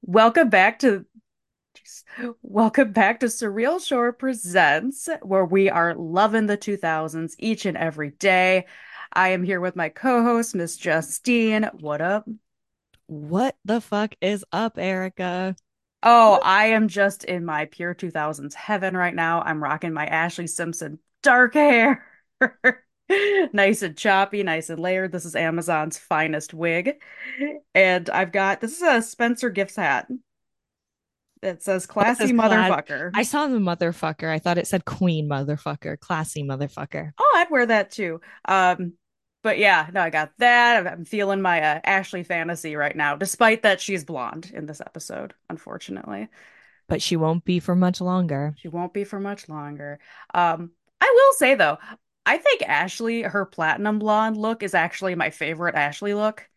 Welcome back to Welcome back to Surreal Shore Presents, where we are loving the 2000s each and every day. I am here with my co-host, Miss Justine. What up? What the fuck is up, Erica? Oh, I am just in my pure 2000s heaven right now. I'm rocking my Ashley Simpson dark hair. Nice and choppy, nice and layered. This is Amazon's finest wig. And this is a Spencer Gifts hat. It says Oh, it says classy class. motherfucker. I saw the motherfucker. I thought it said queen motherfucker, classy motherfucker. Oh, I'd wear that too. But yeah, no, I got that. I'm feeling my Ashley fantasy right now, despite that she's blonde in this episode, unfortunately. But she won't be for much longer. She won't be for much longer. I will say though, I think Ashley, her platinum blonde look is actually my favorite Ashley look.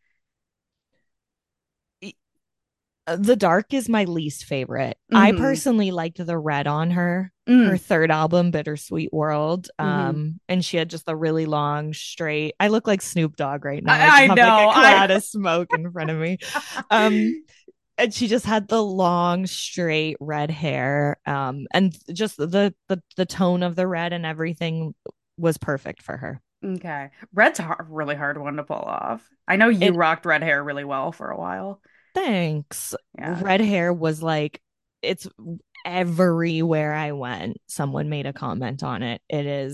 The dark is my least favorite. I Hmm. personally liked the red on her Mm. third album, Bittersweet World. Hmm. And she had just a really long, straight. I look like Snoop Dogg right now. I just I have like a know. I cloud of smoke in front of me. Um, and she just had the long straight red hair and just the tone of the red and everything was perfect for her. Okay. Red's really hard one to pull off. I know you It rocked red hair really well for a while. Thanks. Yeah. Red hair was like it's everywhere I went someone made a comment on it.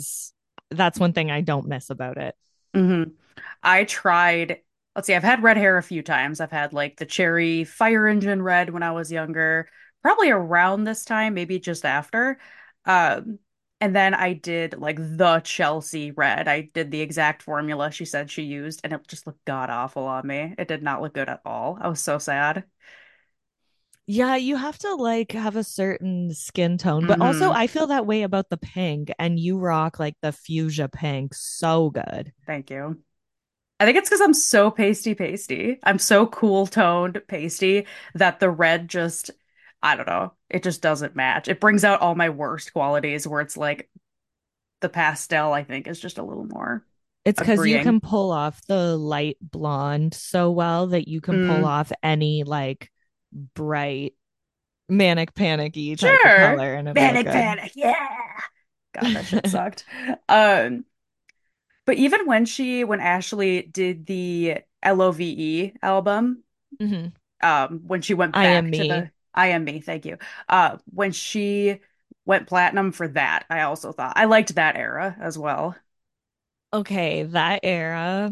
That's one thing I don't miss about it. Hmm. I tried, let's see, I've had red hair a few times. I've had like the cherry fire engine red when I was younger, probably around this time, maybe just after. Um, and then I did like the Chelsea red. I did the exact formula she said she used, and it just looked god awful on me. It did not look good at all. I was so sad. Yeah, you have to like have a certain skin tone, but also Hmm. I feel that way about the pink and you rock like the fuchsia pink so good. Thank you. I think it's because I'm so pasty. I'm so cool toned pasty that the red just, I don't know, it just doesn't match. It brings out all my worst qualities where it's like the pastel, I think, is just a little more It's because you agreeing. can pull off the light blonde so well that you can pull Mm, off any like bright manic panicky type of sure. color and it'll look Manic good. Panic. Yeah. God, that shit sucked. Um, but even when Ashley did the LOVE album, Hmm. when she went I am back to the me. I Am Me, thank you. When she went platinum for that, I also thought I liked that era as well. Okay, that era,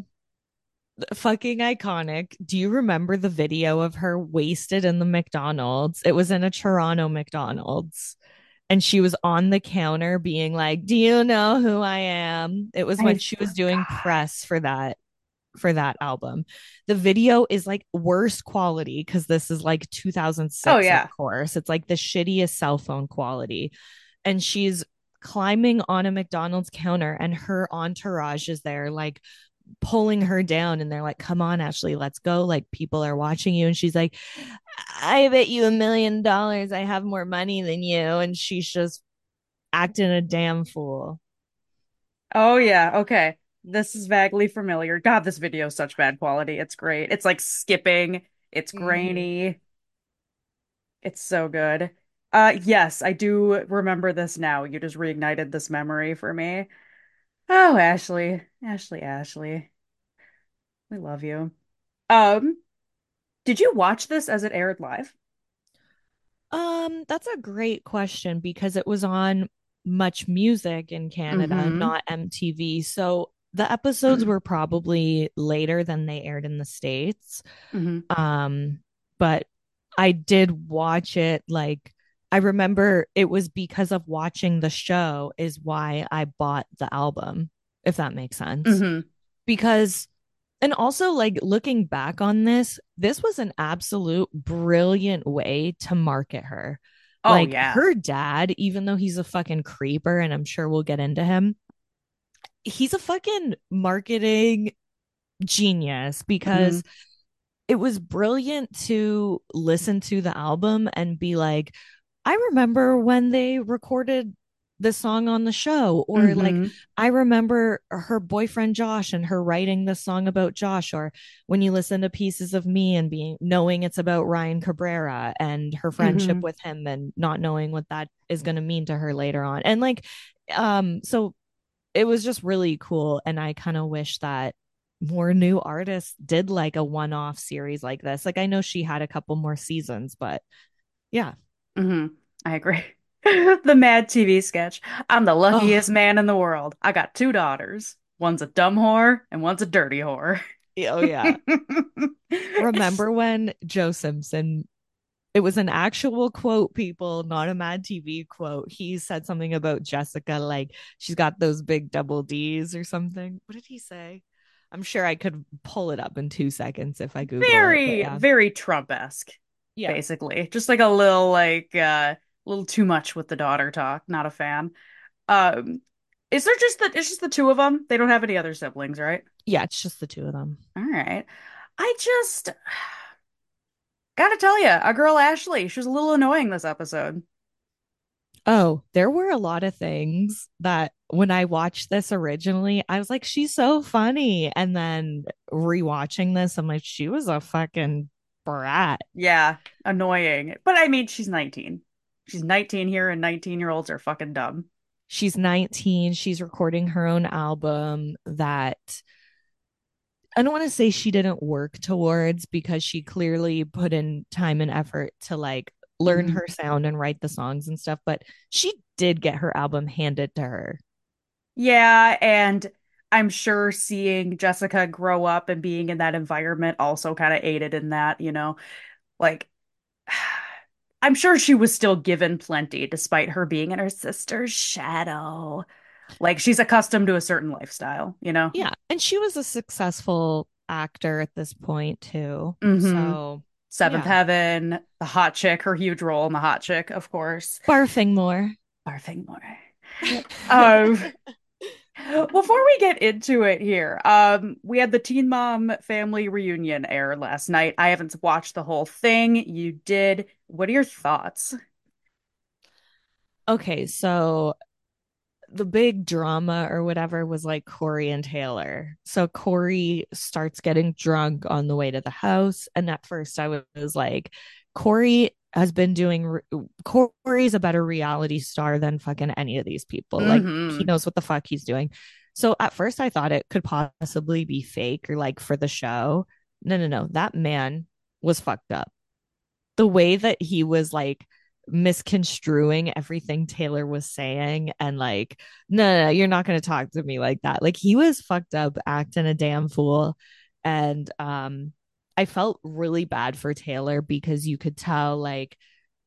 fucking iconic. Do you remember the video of her wasted in the McDonald's? It was in a Toronto McDonald's. And she was on the counter being like, "Do you know who I am?" It was I when she was doing forgot. press for that album. The video is like worst quality because this is like Oh 2006, of yeah. course. It's like the shittiest cell phone quality. And she's climbing on a McDonald's counter and her entourage is there like pulling her down and they're like, "Come on, Ashley, let's go. Like people are watching you." And she's like, "I bet you $1 million I have more money than you." And she's just acting a damn fool. Oh yeah. Okay. This is vaguely familiar. God, this video is such bad quality. It's great. It's like skipping. It's Mm-hmm. grainy. It's so good. Yes, I do remember this now. You just reignited this memory for me. Oh, Ashley. Ashley. We love you. Um, did you watch this as it aired live? That's a great question because it was on Much Music in Canada, Mm-hmm. not MTV. So the episodes were probably later than they aired in the States. Hmm. Um, but I did watch it like I remember it was because of watching the show is why I bought the album, if that makes sense. Hmm. Because and also like looking back on this was an absolute brilliant way to market her. Oh Like yeah. her dad, even though he's a fucking creeper and I'm sure we'll get into him, he's a fucking marketing genius Hmm. because it was brilliant to listen to the album and be like, I remember when they recorded the song on the show. Or like, Mm-hmm. I remember her boyfriend Josh and her writing the song about Josh. Or when you listen to Pieces of Me and being knowing it's about Ryan Cabrera and her friendship Mm-hmm. with him and not knowing what that is going to mean to her later on. And like, so it was just really cool. And I kind of wish that more new artists did like a one-off series like this. Like, I know she had a couple more seasons, but yeah. Mm-hmm. I agree. The Mad TV sketch. I'm the Oh, luckiest man in the world. I got two daughters. One's a dumb whore and one's a dirty whore. oh yeah. Remember when Joe Simpson, it was an actual quote, people, not a Mad TV quote. He said something about Jessica, like she's got those big double D's or something. What did he say? I'm sure I could pull it up in 2 seconds if I Google it, but Very, yeah. very Trump-esque, Yeah. basically. Just like a little a little too much with the daughter talk. Not a fan. Um, is there just it's just the two of them? They don't have any other siblings, right? Yeah, it's just the two of them. All right. I just gotta tell you, our girl Ashley, she was a little annoying this episode. Oh, there were a lot of things that when I watched this originally, I was like, she's so funny. And then rewatching this, I'm like, she was a fucking brat. Yeah, annoying. But I mean, she's 19. She's 19 here, and 19-year-olds are fucking dumb. She's 19. She's recording her own album that I don't want to say she didn't work towards, because she clearly put in time and effort to like learn Hmm. her sound and write the songs and stuff, but she did get her album handed to her. Yeah, and I'm sure seeing Jessica grow up and being in that environment also kind of aided in that, you know? Like, I'm sure she was still given plenty despite her being in her sister's shadow. Like, she's accustomed to a certain lifestyle, you know? Yeah. And she was a successful actor at this point, too. Hmm. So, Seventh yeah. Heaven, the hot chick, her huge role in the hot chick, of course. Barfing more. Barfing more. Um, before we get into it here, we had the Teen Mom family reunion air last night. I haven't watched the whole thing. You did. What are your thoughts? Okay. So, the big drama or whatever was like Corey and Taylor. So Corey starts getting drunk on the way to the house. And at first I was like, Corey has been doing, Corey's a better reality star than fucking any of these people. Like, he Hmm. knows what the fuck he's doing. So at first I thought it could possibly be fake or like for the show. No, no, no. That man was fucked up. The way that he was like misconstruing everything Taylor was saying and like, no, no, no, you're not going to talk to me like that. Like, he was fucked up, acting a damn fool. And I felt really bad for Taylor because you could tell like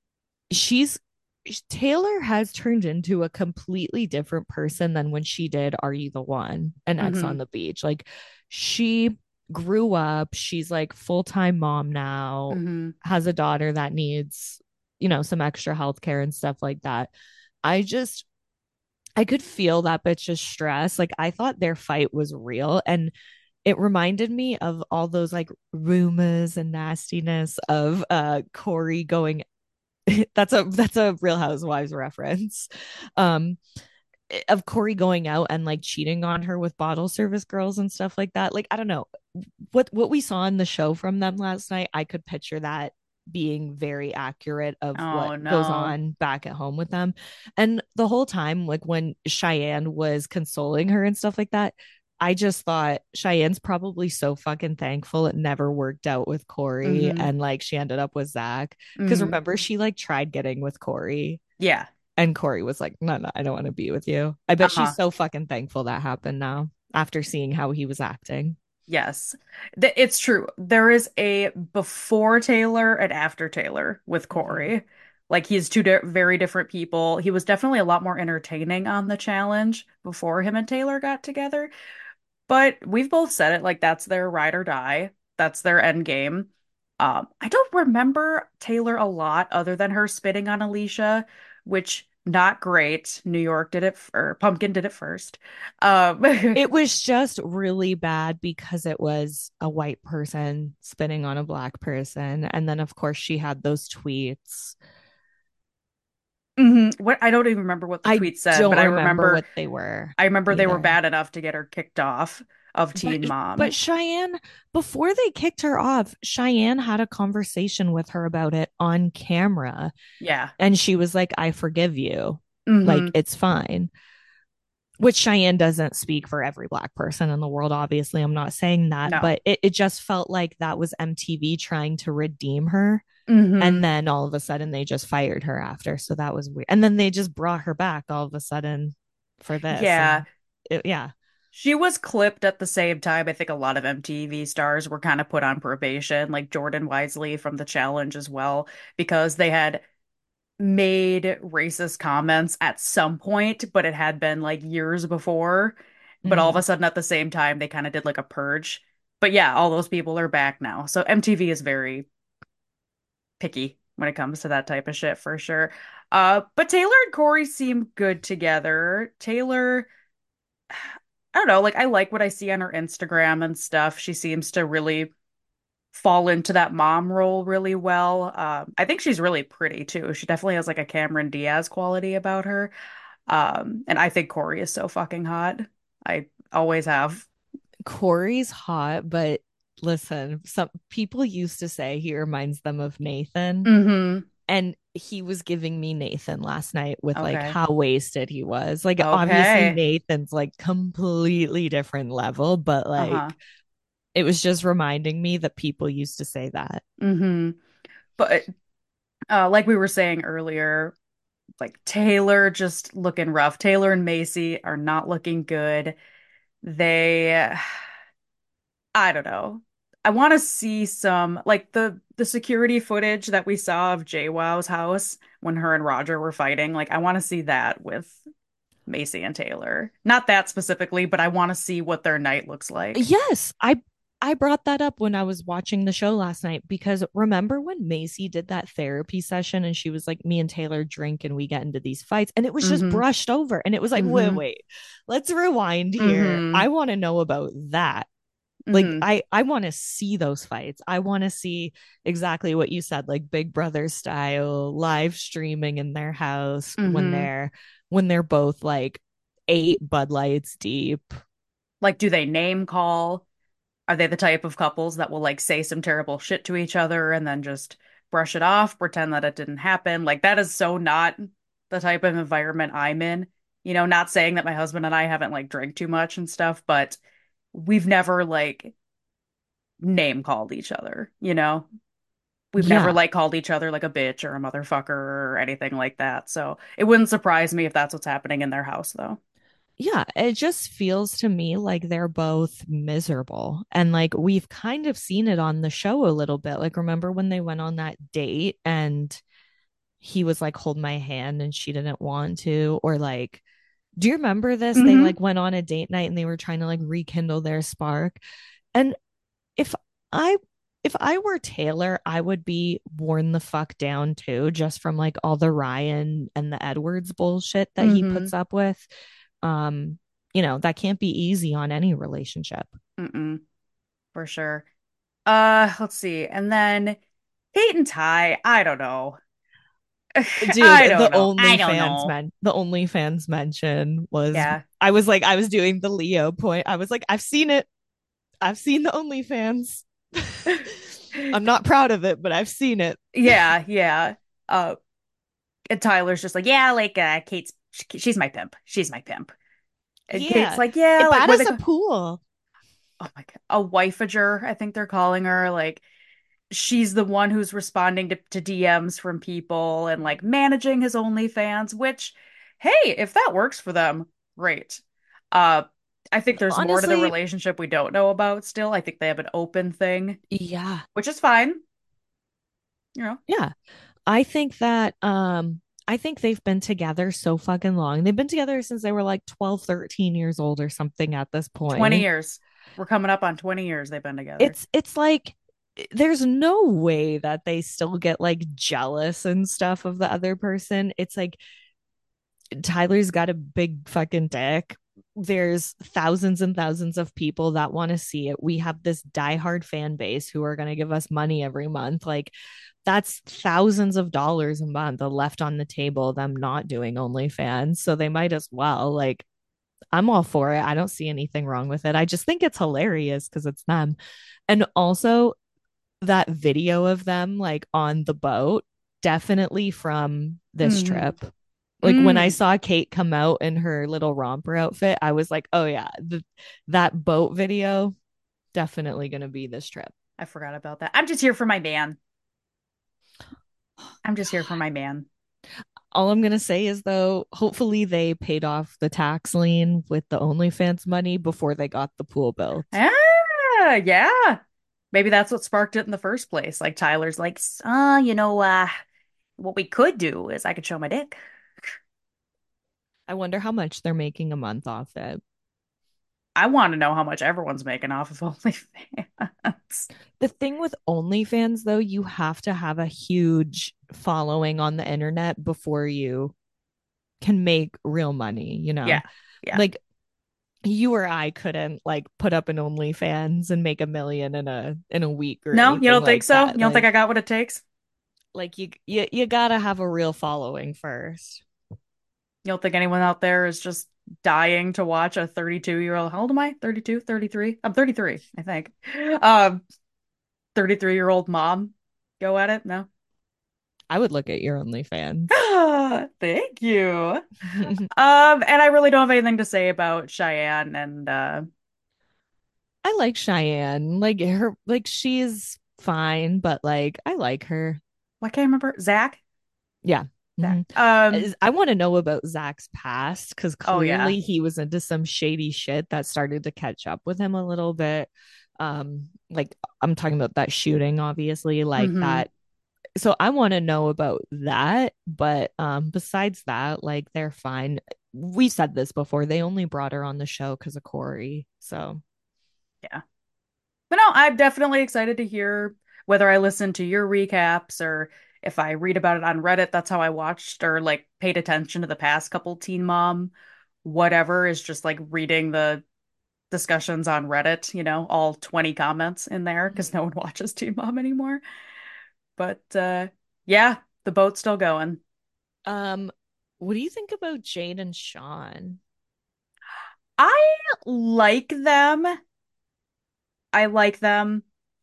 she's Taylor has turned into a completely different person than when she did Are You the One and X on Hmm. the Beach. Like, she grew up, she's like full-time mom now, Hmm. has a daughter that needs, some extra health care and stuff like that. I just I could feel that bitch's stress. Like, I thought their fight was real, and it reminded me of all those like rumors and nastiness of Corey going that's a Real Housewives reference. Um, of Corey going out and like cheating on her with bottle service girls and stuff like that. Like, I don't know what we saw in the show from them last night. I could picture that being very accurate of what Oh goes no. on back at home with them. And the whole time, like when Cheyenne was consoling her and stuff like that, I just thought Cheyenne's probably so fucking thankful it never worked out with Corey Hmm. and like she ended up with Zach. Because Hmm. remember, she like tried getting with Corey Yeah. and Corey was like, no, no, I don't want to be with you. I bet she's Uh-huh. so fucking thankful that happened now after seeing how he was acting. Yes. It's true. There is a before Taylor and after Taylor with Mm-hmm. Corey. Like he's two di very different people. He was definitely a lot more entertaining on the challenge before him and Taylor got together. But we've both said it, like that's their ride or die. That's their end game. I don't remember Taylor a lot other than her spitting on Alicia, which not great. New York did it, or Pumpkin did it first. Um, It was just really bad because it was a white person spitting on a black person. And then, of course, she had those tweets. What I don't even remember what the I tweet said, but don't remember what they were I remember they were either. bad enough to get her kicked off of But Teen but Mom. Cheyenne, before they kicked her off, Cheyenne had a conversation with her about it on camera, Yeah. and she was like, "I forgive you. Like Hmm. it's fine." Which Cheyenne doesn't speak for every black person in the world. Obviously, I'm not saying that, No. but it just felt like that was MTV trying to redeem her. And Hmm. then all of a sudden they just fired her after. So that was weird. And then they just brought her back all of a sudden for this. Yeah. And yeah. She was clipped at the same time. I think a lot of MTV stars were kind of put on probation, like Jordan Wisely from The Challenge as well, because they had made racist comments at some point, but it had been like years before. But all of Mm-hmm. a sudden, at the same time, they kind of did like a purge. But yeah, all those people are back now. So MTV is very picky when it comes to that type of shit for sure. But Taylor and Corey seem good together. Taylor, I don't know, like I like what I see on her Instagram and stuff. She seems to really fall into that mom role really well. I think she's really pretty too. She definitely has like a Cameron Diaz quality about her. And I think Corey is so fucking hot. I always have. Corey's hot, but listen, some people used to say he reminds them of Nathan. Hmm. And he was giving me Nathan last night with like Okay. how wasted he was. Like, obviously, Okay. Nathan's like completely different level, but Uh-huh. like it was just reminding me that people used to say that. Hmm. But like we were saying earlier, like Taylor just looking rough. Taylor and Macy are not looking good. They, I don't know. I want to see some like the security footage that we saw of JWoww's house when her and Roger were fighting. Like I want to see that with Macy and Taylor. Not that specifically, but I want to see what their night looks like. Yes, I brought that up when I was watching the show last night because remember when Macy did that therapy session and she was like, me and Taylor drink and we get into these fights and it was just Hmm. brushed over and it was like, wait, Hmm. wait, let's rewind here. I Hmm. want to know about that. Like Hmm. I want to see those fights. I want to see exactly what you said, like Big Brother style live streaming in their house Hmm. when they're both like 8 Bud Lights deep. Like, do they name call? Are they the type of couples that will like say some terrible shit to each other and then just brush it off, pretend that it didn't happen? Like that is so not the type of environment I'm in. Not saying that my husband and I haven't like drank too much and stuff, but we've never like name called each other, you know? We've never Yeah. like called each other like a bitch or a motherfucker or anything like that. So it wouldn't surprise me if that's what's happening in their house though. Yeah, it just feels to me like they're both miserable. And like we've kind of seen it on the show a little bit. Like, remember when they went on that date and he was like, hold my hand and she didn't want to? Or like, do you remember this? They Hmm. like went on a date night and they were trying to like rekindle their spark. And if I if I were Taylor, I would be worn the fuck down too, just from like all the Ryan and the Edwards bullshit that he Hmm. puts up with. Um, that can't be easy on any relationship. Mm-mm, for sure. Let's see. And then Kate and Ty, I don't know. Dude, I don't know. I don't know. the OnlyFans mention was Yeah. I was doing the Leo point. I was like, I've seen it. I've seen the OnlyFans. I'm not proud of it, but I've seen it. Yeah, yeah. Uh, and Tyler's just like, yeah, like Kate's she's my pimp. She's my pimp. And Kate's Yeah. like, yeah, It like bought what are they us a call pool. oh my God. A wifeager, I think they're calling her. Like she's the one who's responding to DMs from people and like managing his OnlyFans, which, hey, if that works for them, great. Uh, I think there's more to the Honestly, relationship we don't know about still. I think they have an open thing, yeah. which is fine, you know. Yeah. I think they've been together so fucking long. They've been together since they were like 12, 13 years old or something at this 20 point. years. We're coming up on 20 years they've been together. It's like there's no way that they still get like jealous and stuff of the other person. It's like Tyler's got a big fucking dick. there's thousands and thousands of people that want to see it. We have this diehard fan base who are going to give us money every month. Like, that's thousands of dollars a month left on the table, them not doing OnlyFans. So they might as well. Like, I'm all for it. I don't see anything wrong with it. I just think it's hilarious because it's them. And also, that video of them like on the boat, definitely from this Mm. trip. Like when I Mm. saw Kate come out in her little romper outfit, I was like, oh yeah, that boat video definitely going to be this trip. I forgot about that. I'm just here for my man. I'm just here for my man. All I'm going to say is though, hopefully they paid off the tax lien with the OnlyFans money before they got the pool built. Ah, yeah. Maybe that's what sparked it in the first place. Like Tyler's like, what we could do is I could show my dick. I wonder how much they're making a month off it. I want to know how much everyone's making off of OnlyFans. The thing with OnlyFans, though, you have to have a huge following on the internet before you can make real money, you Yeah. know? Yeah. Like you or I couldn't like put up an OnlyFans and make a million in a week or No, you anything don't think like so? You that. don't think I got what it takes? Like you gotta have a real following first. You don't think anyone out there is just dying to watch a 32-year-old? How old am I? 32, 33? I'm 33, I think. 33-year-old mom go at it? No. I would look at your OnlyFans. Thank you. And I really don't have anything to say about Cheyenne and I like Cheyenne. Like her like she's fine, but like I like her. I can't remember. Zach? Yeah. Zach. Mhm. I want to know about Zach's past because Oh yeah. clearly he was into some shady shit that started to catch up with him a little bit. Like I'm talking about that shooting, obviously, like Hmm. that. So I want to know about that. But besides that, like they're fine. We said this before. They only brought her on the show because of Corey. So Yeah. But no, I'm definitely excited to hear whether I listen to your recaps or if I read about it on Reddit. That's how I watched or like paid attention to the past couple Teen Mom, whatever, is just like reading the discussions on Reddit, all 20 comments in there because no one watches Teen Mom anymore. But yeah, the boat's still going. um what do you think about Jade and Sean? I like them. I like them.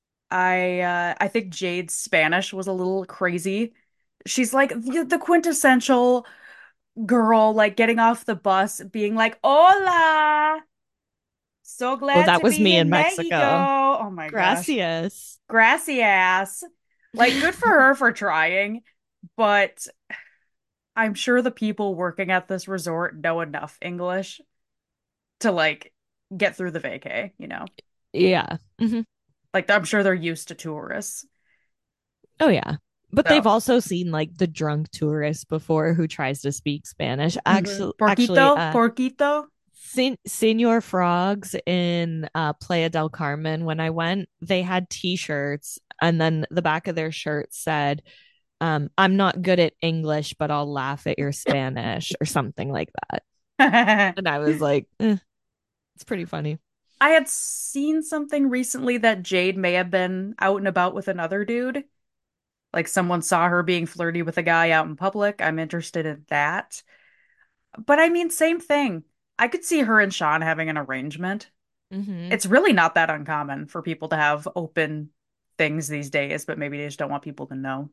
I think Jade's Spanish was a little crazy. She's like the quintessential girl, like getting off the bus, being like, "Hola, so Oh, glad that to was be me in in Mexico." Mexico. Oh my gosh, Gracias. grassy ass. Like, good for her for trying, but I'm sure the people working at this resort know enough English to like get through the vacay. Yeah. Mhm. Like, I'm sure they're used to tourists. Oh yeah. But they've So, also seen like the drunk tourist before who tries to speak Spanish. Actually, Porquito, Porquito. Senor Frogs in Playa del Carmen, when I went, they had t-shirts and then the back of their shirt said, I'm not good at English, but I'll laugh at your Spanish or something like that. And I was like, it's pretty funny. I had seen something recently that Jade may have been out and about with another dude. Like someone saw her being flirty with a guy out in public. I'm interested in that. But I mean, same thing. I could see her and Sean having an arrangement. Hmm. It's really not that uncommon for people to have open things these days, but maybe they just don't want people to know.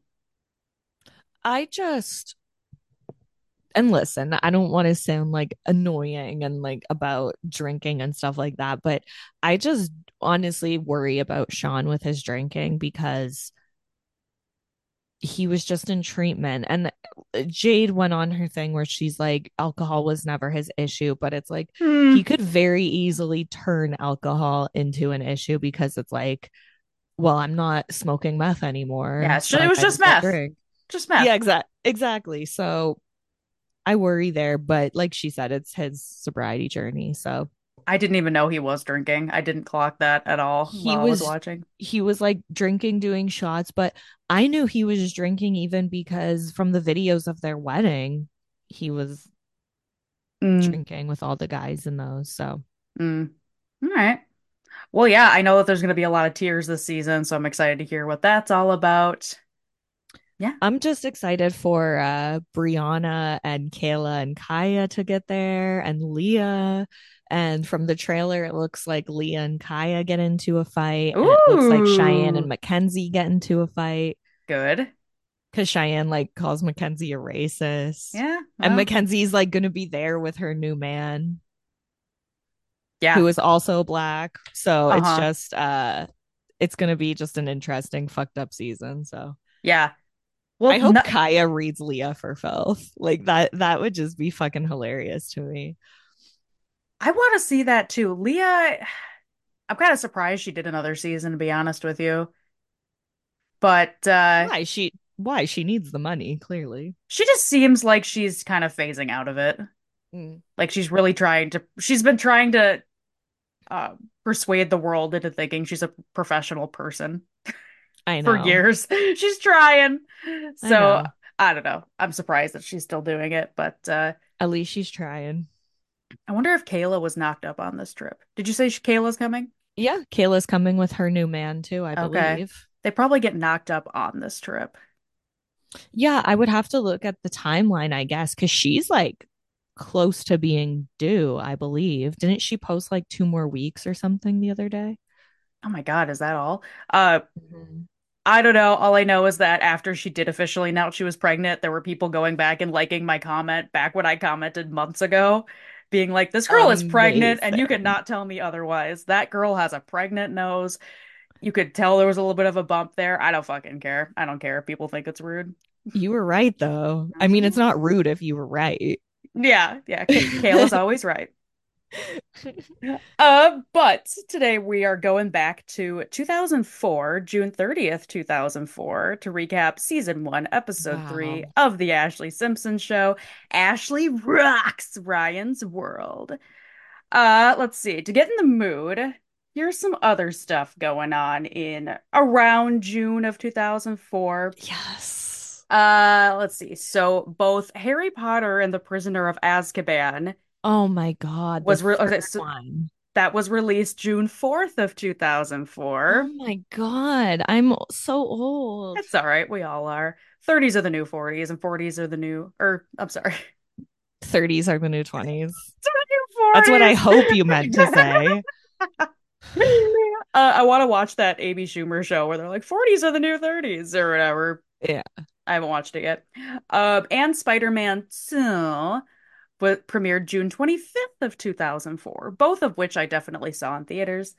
I just and listen, I don't want to sound like annoying and like about drinking and stuff like that, but I just honestly worry about Sean with his drinking because he was just in treatment. And Jade went on her thing where she's like, alcohol was never his issue, but it's like he Hmm. could very easily turn alcohol into an issue because it's like, well, I'm not smoking meth Yeah, anymore, so it I was might as just well meth. drink. Just Yeah, meth. exactly. So I worry there, but like she said, it's his sobriety journey. So I didn't even know he was drinking. I didn't clock that at all he while I was was watching. he was like drinking, doing shots, but I knew he was drinking even because from the videos of their wedding, he was Mm, drinking with all the guys in those. So mm. All right. Well, yeah, I know that there's going to be a lot of tears this season, so I'm excited to hear what that's all about. Yeah. I'm just excited for Brianna and Kayla and Kaya to get there and Leah. And from the trailer, it looks like Leah and Kaya get into a fight, and it looks like Cheyenne and Ooh, Mackenzie get into a fight good. because Cheyenne like calls Mackenzie a racist. Yeah, And well, Mackenzie's like gonna be there with her new man, yeah. who is also black. So Uh-huh. it's gonna be just an interesting fucked up season. So Yeah. I Well, hope no, Kaya reads Leah for filth. Like that would just be fucking hilarious to me. I want to see that too. Leah, I'm kind of surprised she did another season, to be honest with you. But Why she needs the money, clearly. she just seems like she's kind of phasing out of it. Mm, Like she's been trying to uh, persuade the world into thinking she's a professional person I for know. years. She's trying. I So know. I don't know. I'm surprised that she's still doing it, but At least she's trying. I wonder if Kayla was knocked up on this trip. Did you say Kayla's coming? Yeah, Kayla's coming with her new man too, I Okay. believe. They probably get knocked up on this trip. Yeah, I would have to look at the timeline, I guess, because she's like close to being due, I believe. Didn't she post like 2 more weeks or something the other day? Oh my God, is that all? Uh, Mhm. I don't know. All I know is that after she did officially announce she was pregnant, there were people going back and liking my comment back when I commented months ago, being like, this girl is pregnant, and you could Amazing. not tell me otherwise. That girl has a pregnant nose. You could tell there was a little bit of a bump there. I don't fucking care. I don't care if people think it's rude. You were right, though. I mean, it's Mhm. not rude if you were right. Yeah, yeah. Kayla's always right. But today we are going back to 2004, June 30th, 2004, to recap season one, episode three Wow. of The Ashley Simpson Show. Ashley rocks Ryan's world. Let's see. To get in the mood, here's some other stuff going on in around June of 2004. Yes. Let's see. So both Harry Potter and the Prisoner of Azkaban Oh my God, the was re okay, third so one. that was released June 4th of 2004. Oh my God, I'm so old. It's all right, we all are. 30s are the new 40s and 40s are the new or I'm sorry. 30s are the new 20s. That's what I It's hope you the meant new to 40s. say. I want to watch that Amy Schumer show where they're like 40s are the new 30s or whatever. Yeah. I haven't watched it yet. And Spider-Man 2 but premiered June 25th of 2004, both of which I definitely saw in theaters.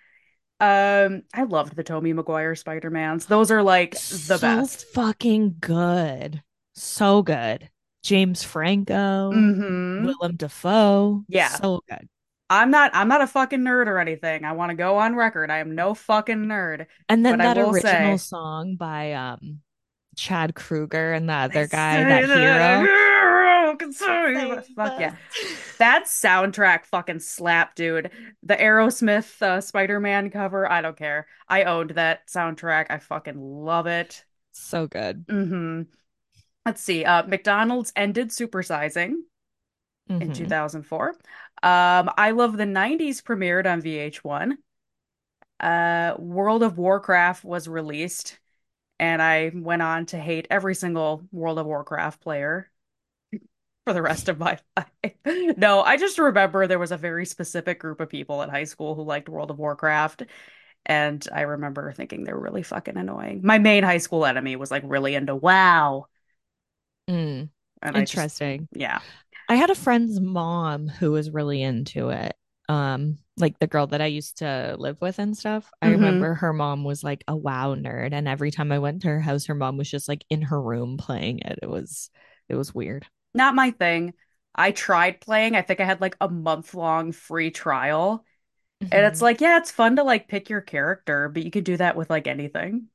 I loved the Tobey Maguire Spider-Mans. Those are like the So best. fucking good. So good. James Franco, Hmm. Willem Dafoe. Yeah. So good. I'm not a fucking nerd or anything. I want to go on record. I am no fucking nerd. And But then I that will original say, song by Chad Kruger and the they other guy, that say that a hero. hero can save us. Save Fuck us. yeah. That soundtrack fucking slap, dude. The Aerosmith Spider-Man cover, I don't care. I owned that soundtrack. I fucking love it. So good. Hmm. Let's see. McDonald's ended supersizing in Hmm. 2004. I Love the 90s premiered on VH1. World of Warcraft was released, and I went on to hate every single World of Warcraft player for the rest of my life. No, I just remember there was a very specific group of people at high school who liked World of Warcraft, and I remember thinking they were really fucking annoying. My main high school enemy was like really into WoW, Mm. and I just, Interesting. yeah. I had a friend's mom who was really into it. Like the girl that I used to live with and stuff. I Hmm. remember her mom was like a WoW nerd, and every time I went to her house, her mom was just like in her room playing it. It was weird. Not my thing. I tried playing. I think I had like a month-long free trial. And it's Mhm. like, yeah, it's fun to like pick your character, but you could do that with like anything.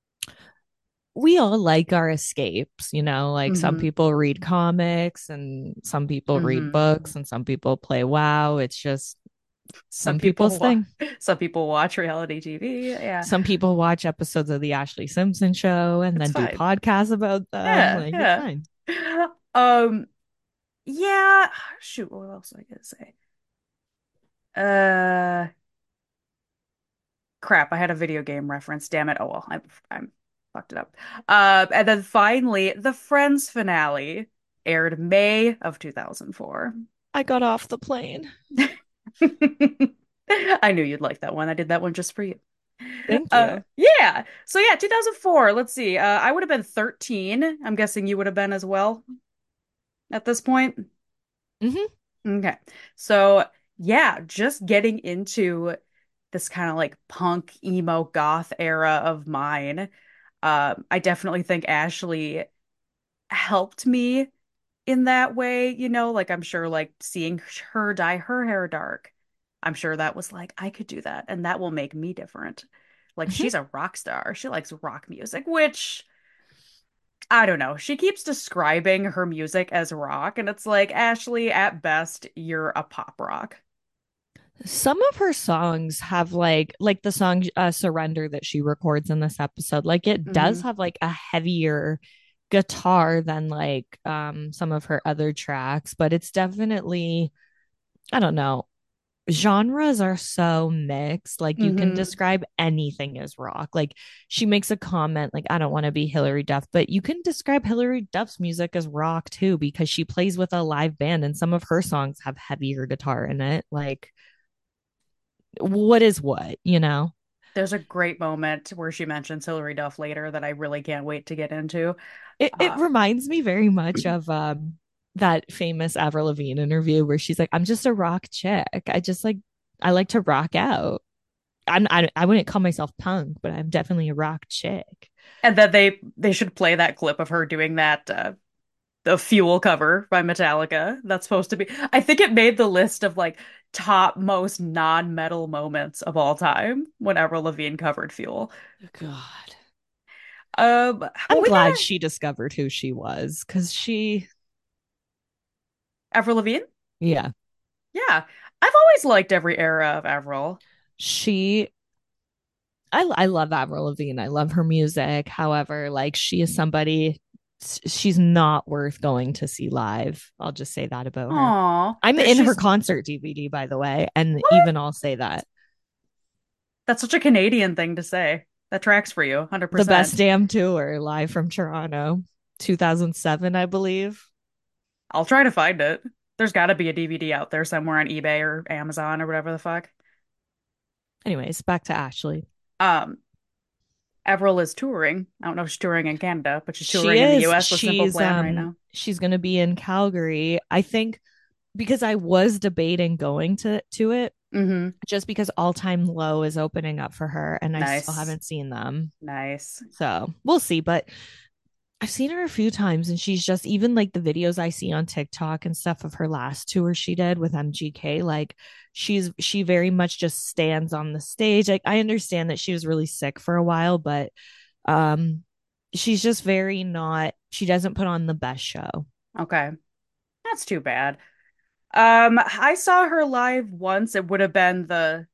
We all like our escapes, like some Hmm. people read comics and some people read Hmm. books and some people play WoW. It's just Some some people's people wa thing. some people watch reality TV. Yeah, Some people watch episodes of the Ashley Simpson show and it's then do fine. podcasts about them. Yeah, Like it's yeah. fine. Um, Yeah, shoot, what else was I gonna say? Uh, Crap, I had a video game reference. Damn it. Oh well, I'm fucked it up. And then finally, the Friends finale aired May of 2004. I got off the plane. I knew you'd like that one. I did that one just for you. Thank you. Yeah. So yeah, 2004. Let's see. I would have been 13. I'm guessing you would have been as well at this point. Hmm. Okay. So yeah, just getting into this kind of like punk emo goth era of mine. I definitely think Ashley helped me in that way, like I'm sure like seeing her dye her hair dark. I'm sure that was like I could do that and that will make me different. Like Hmm. she's a rock star. She likes rock music, which I don't know. She keeps describing her music as rock and it's like, Ashley, at best, you're a pop rock. Some of her songs have like the song Surrender that she records in this episode. Like it does Hmm. have like a heavier guitar than like some of her other tracks, but it's definitely, I don't know. Genres are so mixed. Like you can Hmm. describe anything as rock. Like she makes a comment like I don't want to be Hillary Duff, but you can describe Hillary Duff's music as rock too because she plays with a live band and some of her songs have heavier guitar in it. Like what is what, you know? There's a great moment where she mentions Hilary Duff later that I really can't wait to get into. It Uh, reminds me very much of that famous Avril Lavigne interview where she's like, I'm just a rock chick. I like to rock out. I wouldn't call myself punk, but I'm definitely a rock chick. and then they should play that clip of her doing that the Fuel cover by Metallica. That's supposed to be. I think it made the list of like top most non-metal moments of all time when Avril Lavigne covered Fuel. God. Well, I'm we glad gotta she discovered who she was because Avril Lavigne. yeah, Yeah, I've always liked every era of Avril. she, I love Avril Lavigne. I love her music. However, like she is somebody, she's not worth going to see live. I'll just say that about her. Aw, I'm that in her she's concert DVD, by the way, and what? even I'll say that That's such a Canadian thing to say. That tracks for you, the best 100%. damn tour live from Toronto, 2007, I believe. I'll try to find it. There's got to be a DVD out there somewhere on eBay or Amazon or whatever the fuck. Anyways, back to Ashley. Um, Avril is touring. I don't know if she's touring in Canada, but she's She touring in the is. US with Simple Plan right now. She's going to be in Calgary. I think because I was debating going to it Hmm. just because All Time Low is opening up for her and I still Nice. haven't seen them. Nice. So, we'll see, but I've seen her a few times and she's just even like the videos I see on TikTok and stuff of her last tour she did with MGK, like she very much just stands on the stage. Like I understand that she was really sick for a while, but um she's just very not, she doesn't put on the best show. Okay. That's too bad. I saw her live once. It would have been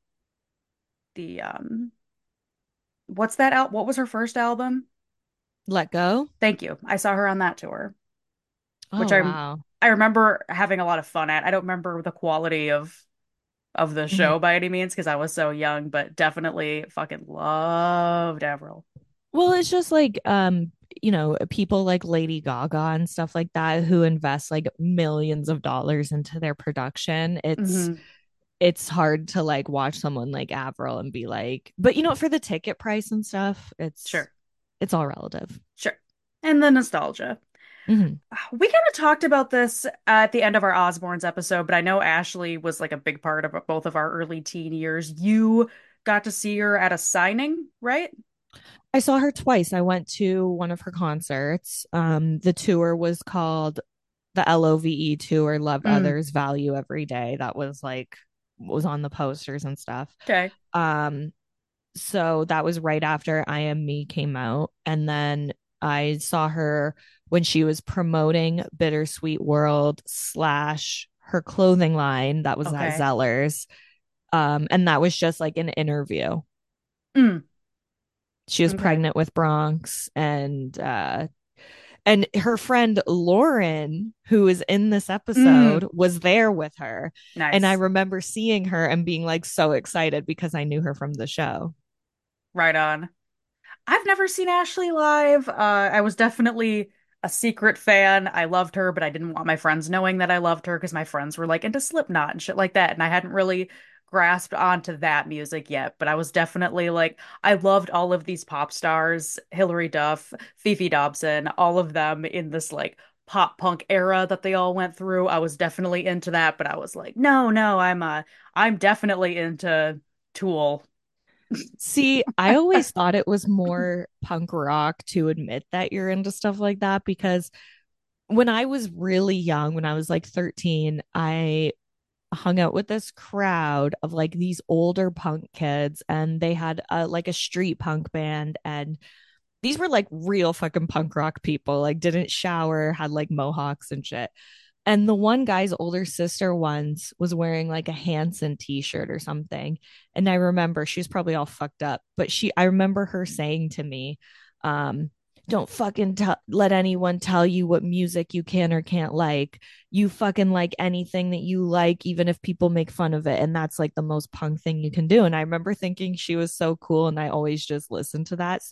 the what's that out? What was her first album? Let Go. Thank you. I saw her on that tour, which Oh wow. I remember having a lot of fun at. I don't remember the quality of the Mhm. show by any means because I was so young, but definitely fucking loved Avril. Well, it's just like you know, people like Lady Gaga and stuff like that who invest like millions of dollars into their production. Hmm. It's hard to like watch someone like Avril and be like, but you know, for the ticket price and stuff, Sure, it's all relative. sure. And the nostalgia. Mm-hmm. We kind of talked about this at the end of our Osbournes episode, but I know Ashley was like a big part of both of our early teen years. You got to see her at a signing, right? I saw her twice. I went to one of her concerts. The tour was called the LOVE tour, Love Mm, Others, Value Every Day. That was like was on the posters and stuff. okay. Um, so that was right after I Am Me came out. And then I saw her when she was promoting Bittersweet World slash her clothing line that was at Okay. Zeller's. And that was just like an interview. Mm, She was okay. pregnant with Bronx and And her friend Lauren, who is in this Mm, episode, was there with her. And I nice. remember seeing her and being like so excited because I knew her from the show. Right on. I've never seen Ashley live. I was definitely a secret fan. I loved her, but I didn't want my friends knowing that I loved her because my friends were like into Slipknot and shit like that. And I hadn't really grasped onto that music yet. But I was definitely like, I loved all of these pop stars, Hilary Duff, Fifi Dobson, all of them in this like pop punk era that they all went through. I was definitely into that, but I was like, no, no, I'm definitely into Tool. See, I always thought it was more punk rock to admit that you're into stuff like that because when I was really young, when I was like 13, I hung out with this crowd of like these older punk kids and they had like a street punk band and these were like real fucking punk rock people, like didn't shower, had like mohawks and shit. And the one guy's older sister once was wearing like a Hanson t-shirt or something. And I remember she was probably all fucked up, but I remember her saying to me, um, don't fucking let anyone tell you what music you can or can't like. You fucking like anything that you like, even if people make fun of it. And that's like the most punk thing you can do. And I remember thinking she was so cool. And I always just listened to that.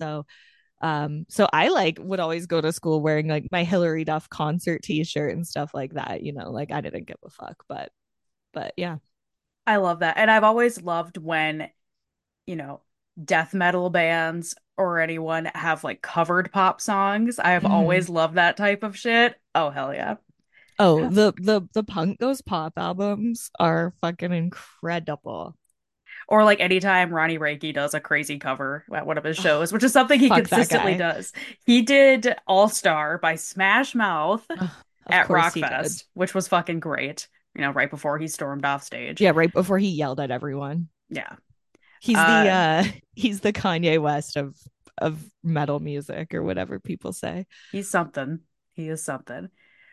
So I like would always go to school wearing like my Hillary Duff concert t-shirt and stuff like that, like I didn't give a fuck, but yeah. I love that. And I've always loved when, you know, death metal bands or anyone have like covered pop songs. I have Mm-hmm. always loved that type of shit. Oh, hell yeah. Oh, the Punk Goes Pop albums are fucking incredible. Or like anytime Ronnie Reiki does a crazy cover at one of his Oh, shows, which is something he fuck that consistently guy. does. He did All Star by Smash Mouth Oh, of at course he did. Rockfest, which was fucking great, right before he stormed off stage. Yeah, right before he yelled at everyone. Yeah. He's the Uh, uh he's the Kanye West of metal music or whatever people say. he's something. He is something.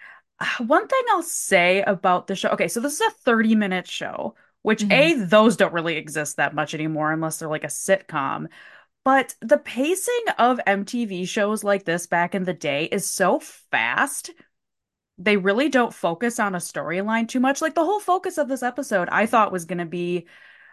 One thing I'll say about the show. Okay, so this is a 30-minute show, which Mm-hmm. A, those don't really exist that much anymore unless they're like a sitcom. But the pacing of MTV shows like this back in the day is so fast. They really don't focus on a storyline too much. Like the whole focus of this episode, I thought was going to be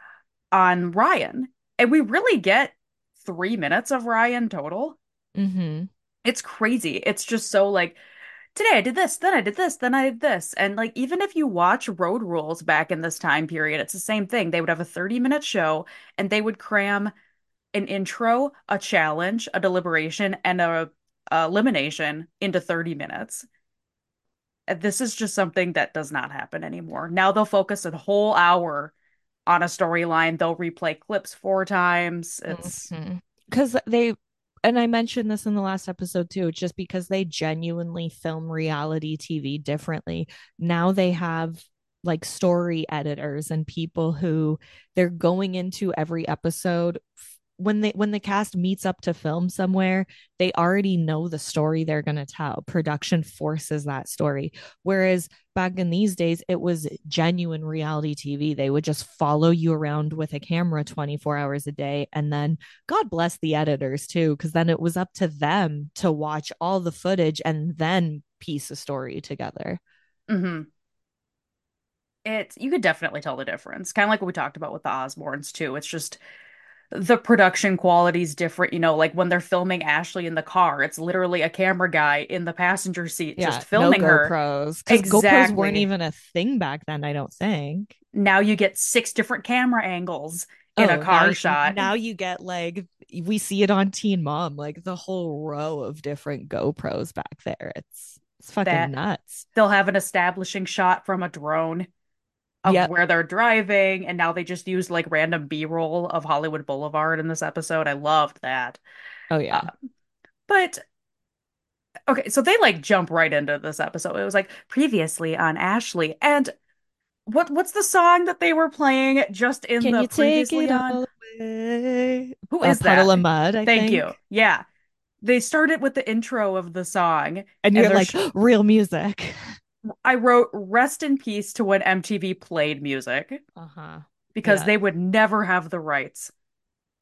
on Ryan. And we really get 3 minutes of Ryan total. Mm-hmm. It's crazy. It's just so like today I did this, then I did this, then I did this. And like even if you watch Road Rules back in this time period, it's the same thing. They would have a 30-minute show and they would cram an intro, a challenge, a deliberation, and a elimination into 30 minutes. This is just something that does not happen anymore. Now they'll focus a whole hour on a storyline. They'll replay clips 4 times. It's Mm-hmm. Because they, and I mentioned this in the last episode too, just because they genuinely film reality TV differently. Now they have like story editors and people who they're going into every episode when the cast meets up to film somewhere, they already know the story they're going to tell. Production forces that story. Whereas back in these days, it was genuine reality TV. They would just follow you around with a camera 24 hours a day. And then God bless the editors too, because then it was up to them to watch all the footage and then piece a story together. mhm. You could definitely tell the difference. Kind of like what we talked about with the Osbournes too. It's just the production quality is different, like when they're filming Ashley in the car, it's literally a camera guy in the passenger seat just Yeah, no filming her. GoPros because GoPros weren't Exactly. even a thing back then, I don't think. Now you get 6 different camera angles in a Oh, car shot. now you get like we see it on Teen Mom, like the whole row of different GoPros back there. It's fucking That nuts. they'll have an establishing shot from a drone of Yep. where they're driving, and now they just used like random B-roll of Hollywood Boulevard in this episode. I loved that. Oh Uh, yeah. but okay, so they like jump right into this episode. It was like previously on Ashley, and what's the song that they were playing just in Can the you take previously it on? all away? Who A is puddle that? of mud, I Thank you. think. Yeah. They started with the intro of the song, And and you're like, real music. I wrote rest in peace to when MTV played music Uh-huh. because Yeah. they would never have the rights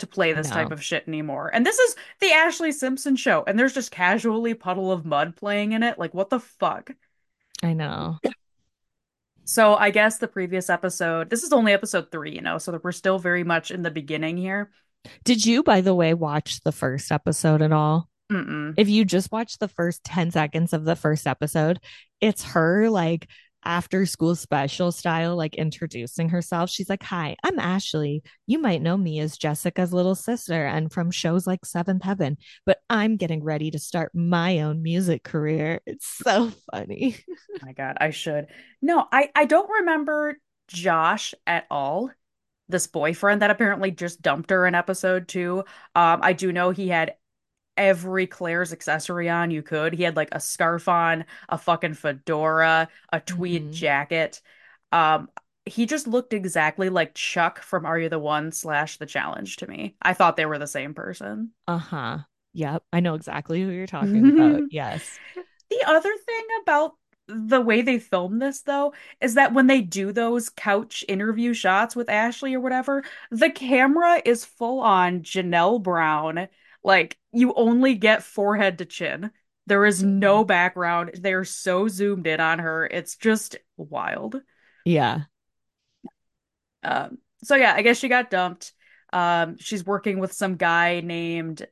to play I this type know. of shit anymore. And this is the Ashley Simpson show, and there's just casually Puddle of Mud playing in it. Like, what the fuck? I know. So I guess the previous episode, this is only episode three, so that we're still very much in the beginning here. Did you, by the way, watch the first episode at all? Mm-mm. If you just watch the first 10 seconds of the first episode, it's her like after school special style, like introducing herself. She's like, "Hi, I'm Ashley. You might know me as Jessica's little sister and from shows like Seventh Heaven, but I'm getting ready to start my own music career." It's so funny. My God, I should. No, I don't remember Josh at all. This boyfriend that apparently just dumped her in episode two. I do know he had every Claire's accessory on you could. He had like a scarf on, a fucking fedora, a tweed Mm-hmm. jacket. Um, he just looked exactly like Chuck from Are You the One slash The Challenge to me. I thought they were the same person. Uh-huh. Yep. I know exactly who you're talking about. Yes. The other thing about the way they film this, though, is that when they do those couch interview shots with Ashley or whatever, the camera is full on Janelle Brown. Like, you only get forehead to chin. There is no Mhm. background. They're so zoomed in on her. It's just wild. Yeah. So yeah, I guess she got dumped. She's working with some guy named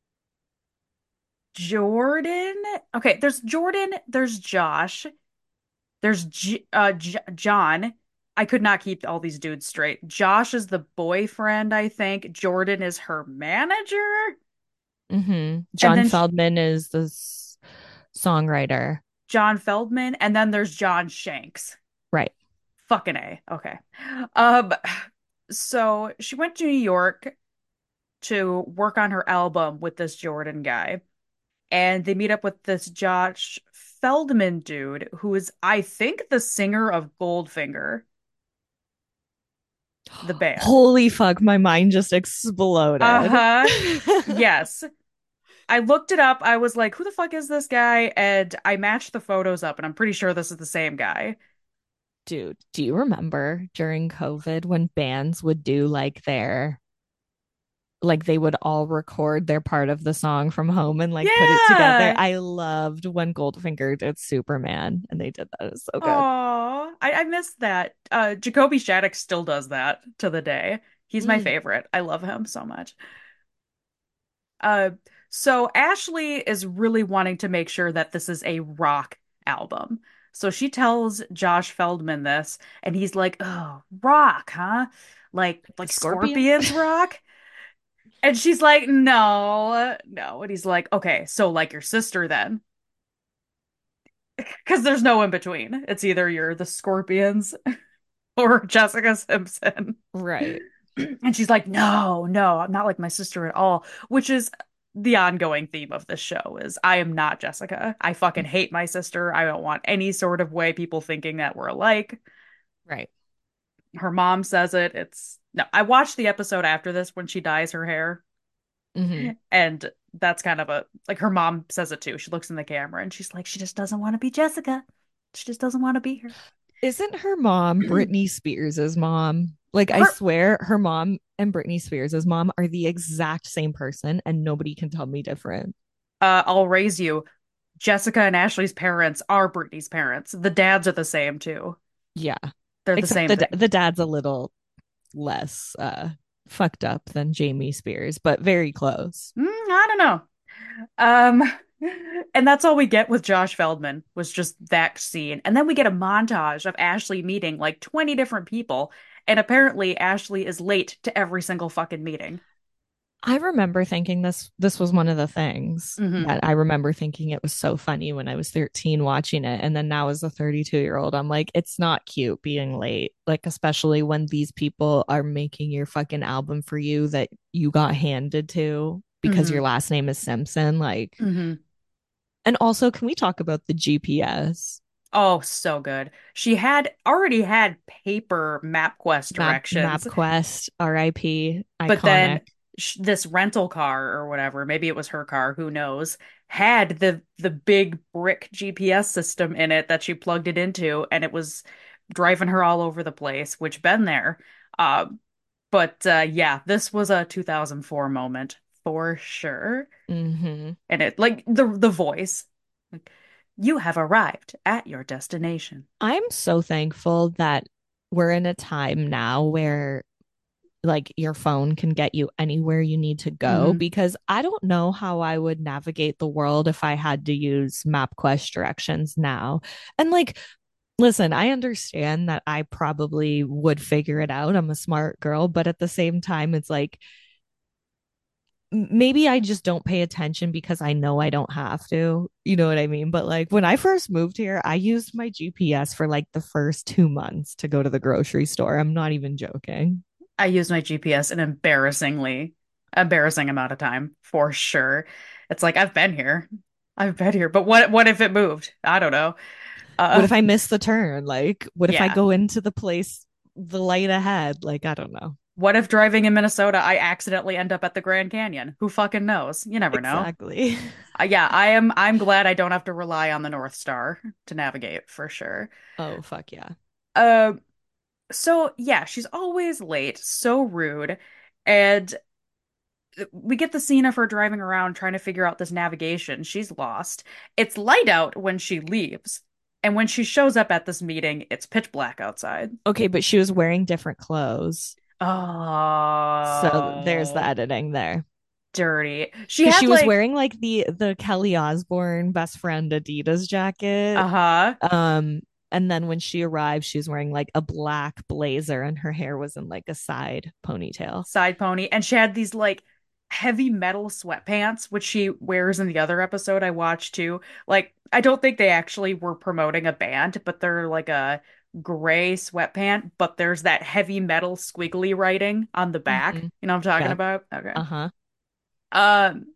Jordan. Okay, there's Jordan, there's Josh. There's John. I could not keep all these dudes straight. Josh is the boyfriend, I think. Jordan is her manager. Mm-hmm. And John then Feldman is the songwriter. John Feldman. And then there's John Shanks. Right. Fucking A. Okay. Um, so she went to New York to work on her album with this Jordan guy. And they meet up with this Josh Feldman dude, who is, I think, the singer of Goldfinger, the band. Holy fuck, my mind just exploded. Uh-huh. Yes. I looked it up. I was like, who the fuck is this guy? And I matched the photos up, and I'm pretty sure this is the same guy. Dude, do you remember during COVID when bands would do like they would all record their part of the song from home and like put it together? Yeah. I loved when Goldfinger did Superman and they did that. It was so good. Oh, I missed that. Jacoby Shaddix still does that to the day. He's my Mm. favorite. I love him so much. Uh, so Ashley is really wanting to make sure that this is a rock album. So she tells Josh Feldman this, and he's like, "Oh, rock, huh? Like Scorpions? Scorpions rock?" And she's like, "No, no." And he's like, "Okay, so like your sister then." Because there's no in between. It's either you're the Scorpions or Jessica Simpson. Right. And she's like, "No, no, I'm not like my sister at all," which is the ongoing theme of this show is I am not Jessica. I fucking hate my sister. I don't want any sort of way people thinking that we're alike. Right. Her mom says it. It's no, I watched the episode after this when she dyes her hair, Mm-hmm. and that's kind of a like her mom says it too. She looks in the camera and she's like, she just doesn't want to be Jessica. She just doesn't want to be Isn't her mom her. Britney Spears's mom? Like, I Her swear her mom and Britney Spears's mom are the exact same person, and nobody can tell me different. I'll raise you. Jessica and Ashley's parents are Brittany's parents. The dads are the same too. Yeah. They're the Except same thing. the dad's a little less fucked up than Jamie Spears, but very close. I don't know. Um, and that's all we get with Josh Feldman was just that scene. And then we get a montage of Ashley meeting like 20 different people. And apparently Ashley is late to every single fucking meeting. I remember thinking this was one of the things Hmm. that I remember thinking it was so funny when I was 13 watching it. And then now as a 32-year-old, I'm like, it's not cute being late. Like, especially when these people are making your fucking album for you that you got handed to because your Hmm. last name is Simpson. Like, Hmm. and also, can we talk about the GPS? Oh, so good. She had already had paper MapQuest directions, MapQuest, RIP, but iconic. then this rental car or whatever, maybe it was her car, who knows, had the big brick GPS system in it that she plugged it into, and it was driving her all over the place, which been there. Um, But yeah, this was a 2004 moment for sure. Hmm. And it like the voice, like, you have arrived at your destination. I'm so thankful that we're in a time now where like your phone can get you anywhere you need to go Hmm. because I don't know how I would navigate the world if I had to use MapQuest directions now. And like, listen, I understand that I probably would figure it out. I'm a smart girl, but at the same time, it's like maybe I just don't pay attention because I know I don't have to. You know what I mean? But like when I first moved here, I used my GPS for like the first 2 months to go to the grocery store. I'm not even joking. I use my GPS an embarrassing amount of time for sure. It's like I've been here. I've been here. But what if it moved? I don't know. What Uh if I miss the turn? Like, what if I yeah. go into the place the light ahead? Like, I don't know. What if driving in Minnesota I accidentally end up at the Grand Canyon? Who fucking knows? You never know. Exactly. Yeah, I'm glad I don't have to rely on the North Star to navigate for sure. Oh, fuck yeah. Uh so yeah, she's always late, so rude. And we get the scene of her driving around trying to figure out this navigation. She's lost. It's light out when she leaves. And when she shows up at this meeting, it's pitch black outside. Okay, but she was wearing different clothes. So there's the Oh, editing there. dirty. She Because had she was like, wearing like the Kelly Osbourne best friend Adidas jacket. uh-huh, Um, and then when she arrived, she was wearing like a black blazer and her hair was in like a side ponytail. side pony. And she had these like heavy metal sweatpants, which she wears in the other episode I watched too. Like, I don't think they actually were promoting a band, but they're like a gray sweatpant, but there's that heavy metal squiggly writing on the back. Mm-hmm. You know what I'm talking Yeah. about? Okay. Uh-huh. Um,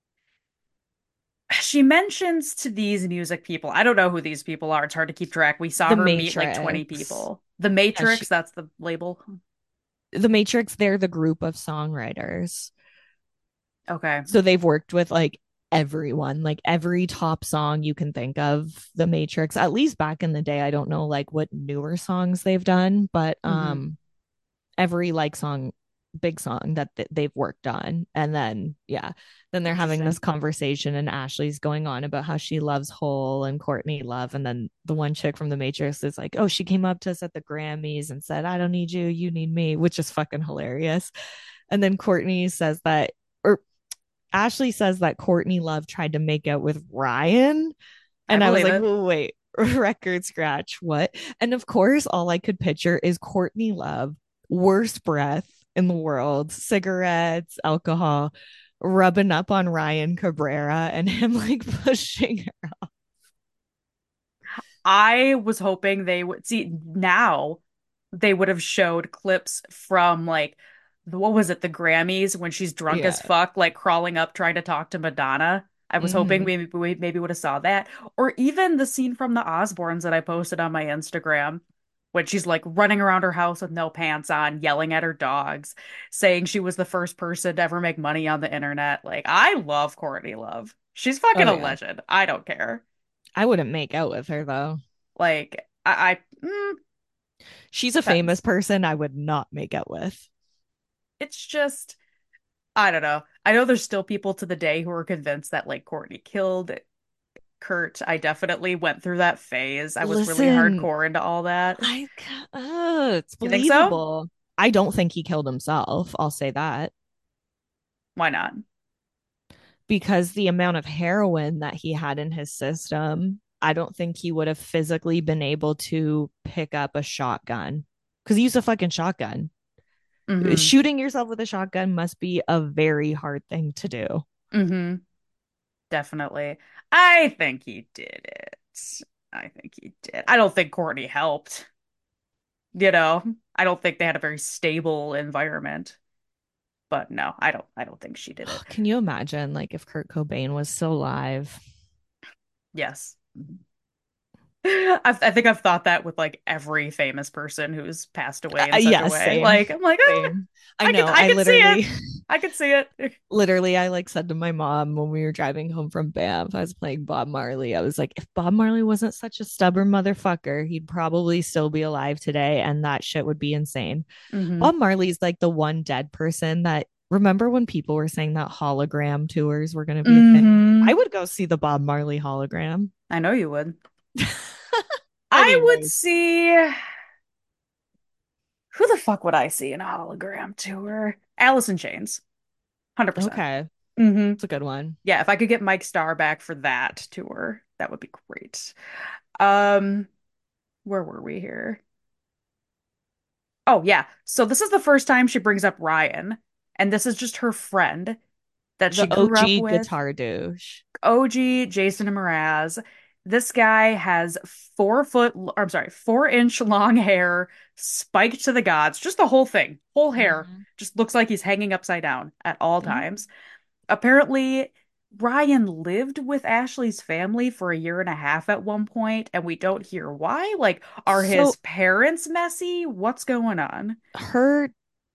she mentions to these music people, I don't know who these people are. It's hard to keep track. We saw The her meet like 20 Matrix. people. The Yeah, Matrix, that's the label. the Matrix, they're the group of songwriters. Okay. So they've worked with like everyone, like every top song you can think of, the Matrix, at least back in the day. I don't know like what newer songs they've done, but Hmm. every like song, big song that they've worked on. And then yeah, then they're having this Interesting. conversation and Ashley's going on about how she loves Hole and Courtney Love. And then the one chick from the Matrix is like, oh, she came up to us at the Grammys and said, I don't need you, you need me, which is fucking hilarious. And then Courtney says that, or Ashley says that Courtney Love tried to make out with Ryan. I And I was believe like, it. oh, wait, record scratch, what? And of course, all I could picture is Courtney Love, worst breath in the world, cigarettes, alcohol, rubbing up on Ryan Cabrera and him like pushing her. I was hoping they would see now they would have showed clips from like what was it, the Grammys when she's drunk as Yeah. fuck, like crawling up trying to talk to Madonna. I was hoping Mm-hmm. we maybe would have saw that. Or even the scene from the Osbournes that I posted on my Instagram when she's like running around her house with no pants on, yelling at her dogs, saying she was the first person to ever make money on the internet. Like, I love Courtney Love. She's Oh, fucking a yeah. legend. I don't care. I wouldn't make out with her though. Like She's a famous depends. person I would not make out with. It's just I don't know. I know there's still people to the day who are convinced that like Courtney killed Kurt. I definitely went through that phase. I was really Listen, hardcore into all that. I it's You think so? believable. I don't think he killed himself. I'll say that Why not? because the amount of heroin that he had in his system, I don't think he would have physically been able to pick up a shotgun because he used a fucking shotgun. Mm-hmm. Shooting yourself with a shotgun must be a very hard thing to do. Mm-hmm. Definitely. I think he did it. I think he did. I don't think Courtney helped. You know, I don't think they had a very stable environment. But no, I don't think she did it. Can you imagine like if Kurt Cobain was still alive? Yes. I think I've thought that with like every famous person who's passed away in such a Yeah, way. same, Like I'm like, same. I I can know. I I can see literally, it. I could see it. Literally, I like said to my mom when we were driving home from Banff, I was playing Bob Marley. I was like, if Bob Marley wasn't such a stubborn motherfucker, he'd probably still be alive today, and that shit would be insane. Hmm. Bob Marley's like the one dead person that remember when people were saying that hologram tours were going to be a thing? I Hmm. would go see the Bob Marley hologram. I know you would. I would Anyways, see. Who the fuck would I see in a hologram tour? Alice in Chains. 100%. okay, Hmm. it's a good one. Yeah, if I could get Mike Starr back for that tour, that would be great. Um, where were we here? Oh, yeah. So this is the first time she brings up Ryan, and this is just her friend that The she grew up OG with. guitar douche. OG Jason Mraz. This guy has 4 foot, or I'm sorry, 4 inch long hair, spiked to the gods, just the whole thing, whole hair, Mm-hmm. just looks like he's hanging upside down at all Mm-hmm. times. Apparently, Ryan lived with Ashley's family for a year and a half at one point, and we don't hear why. Like, are his So parents messy? What's going on? her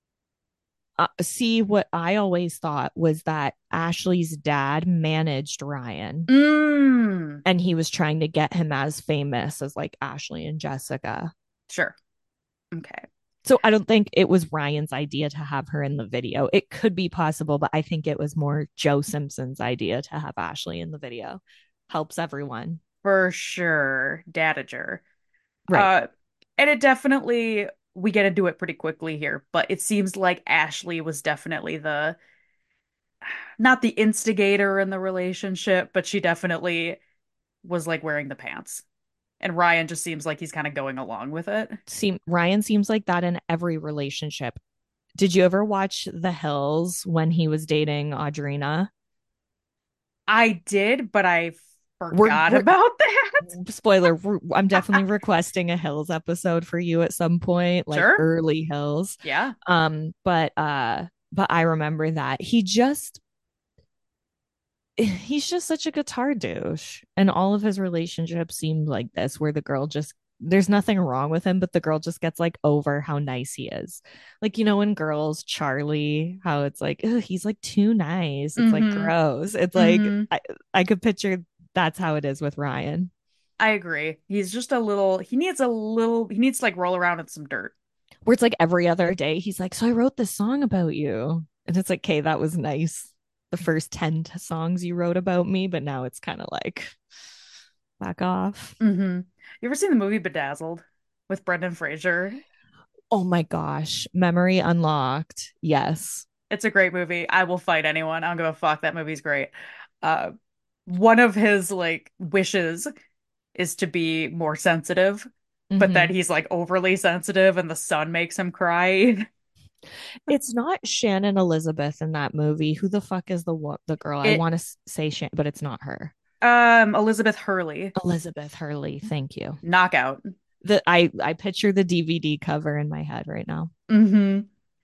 see what I always thought was that Ashley's dad managed Ryan Mmm. and he was trying to get him as famous as like Ashley and Jessica. Sure. Okay. So I don't think it was Ryan's idea to have her in the video. It could be possible, but I think it was more Joe Simpson's idea to have Ashley in the video. Helps everyone. For sure. Dadager. Right. Uh, and it definitely, we get into it pretty quickly here, but it seems like Ashley was definitely not the instigator in the relationship, but she definitely was like wearing the pants. And Ryan just seems like he's kind of going along with it. Ryan seems like that in every relationship. Did you ever watch The Hills when he was dating Audrina? I did, but I forgot We're about that. spoiler, I'm definitely requesting a Hills episode for you at some point, like Sure. early Hills. Yeah. But I remember that he's just such a guitar douche, and all of his relationships seem like this, where the girl just there's nothing wrong with him, but the girl just gets like over how nice he is. Like, in girls, Charlie, how it's like, he's like too nice. It's like Mm-hmm. gross. It's like Mm-hmm. I could picture that's how it is with Ryan. I agree. He's just he needs to like roll around in some dirt. Where it's like every other day he's like, so I wrote this song about you, and it's like, okay, that was nice the first 10 songs you wrote about me, but now it's kind of like back off. Mm-hmm. You ever seen the movie Bedazzled with Brendan Fraser? Oh my gosh, memory unlocked. Yes. It's a great movie. I will fight anyone. I don't give a fuck. That movie's great. Uh, one of his like wishes is to be more sensitive, but then Mm-hmm. he's like overly sensitive and the sun makes him cry. It's not Shannon Elizabeth in that movie. Who the fuck is the girl? I It want to say Shannon, but it's not her. Elizabeth Hurley, Elizabeth Hurley. Thank you. knockout. I picture the DVD cover in my head right now. Hmm.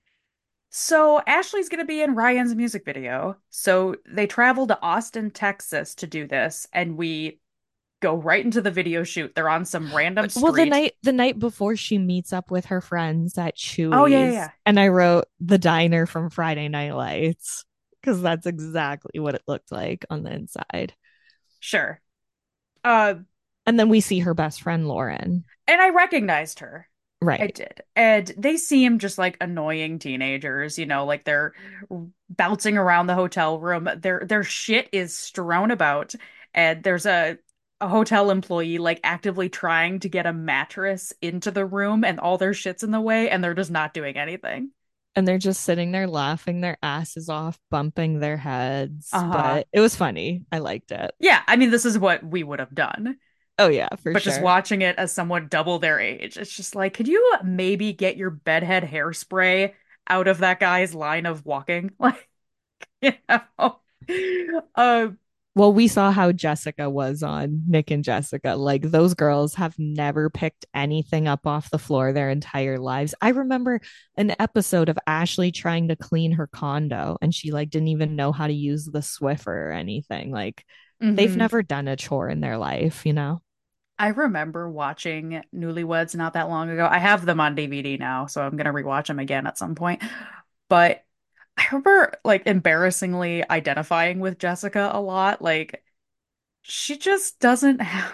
So Ashley's gonna be in Ryan's music video. So they travel to Austin, Texas to do this, and we go right into the video shoot. They're on some random Well, street. the night before she meets up with her friends at Oh yeah, yeah, Chewy's, yeah. and I wrote the diner from Friday Night Lights because that's exactly what it looked like on the inside. Sure. Uh, And then we see her best friend Lauren. and I recognized her. I Right. did. And they seem just like annoying teenagers, like they're bouncing around the hotel room. Their shit is strewn about, and there's a hotel employee like actively trying to get a mattress into the room and all their shit's in the way and they're just not doing anything. And they're just sitting there laughing their asses off, bumping their heads. Uh-huh. But it was funny. I liked it. Yeah, I mean this is what we would have done. Oh, yeah, for But just sure. watching it as someone double their age, it's just like, could you maybe get your bedhead hairspray out of that guy's line of walking? Like, you know. Uh, Well, we saw how Jessica was on Nick and Jessica. Like, those girls have never picked anything up off the floor their entire lives. I remember an episode of Ashley trying to clean her condo and she like didn't even know how to use the Swiffer or anything. Like, they've mhm. never done a chore in their life. I remember watching Newlyweds not that long ago. I have them on DVD now, so I'm gonna rewatch them again at some point. But I remember like embarrassingly identifying with Jessica a lot. Like she just doesn't have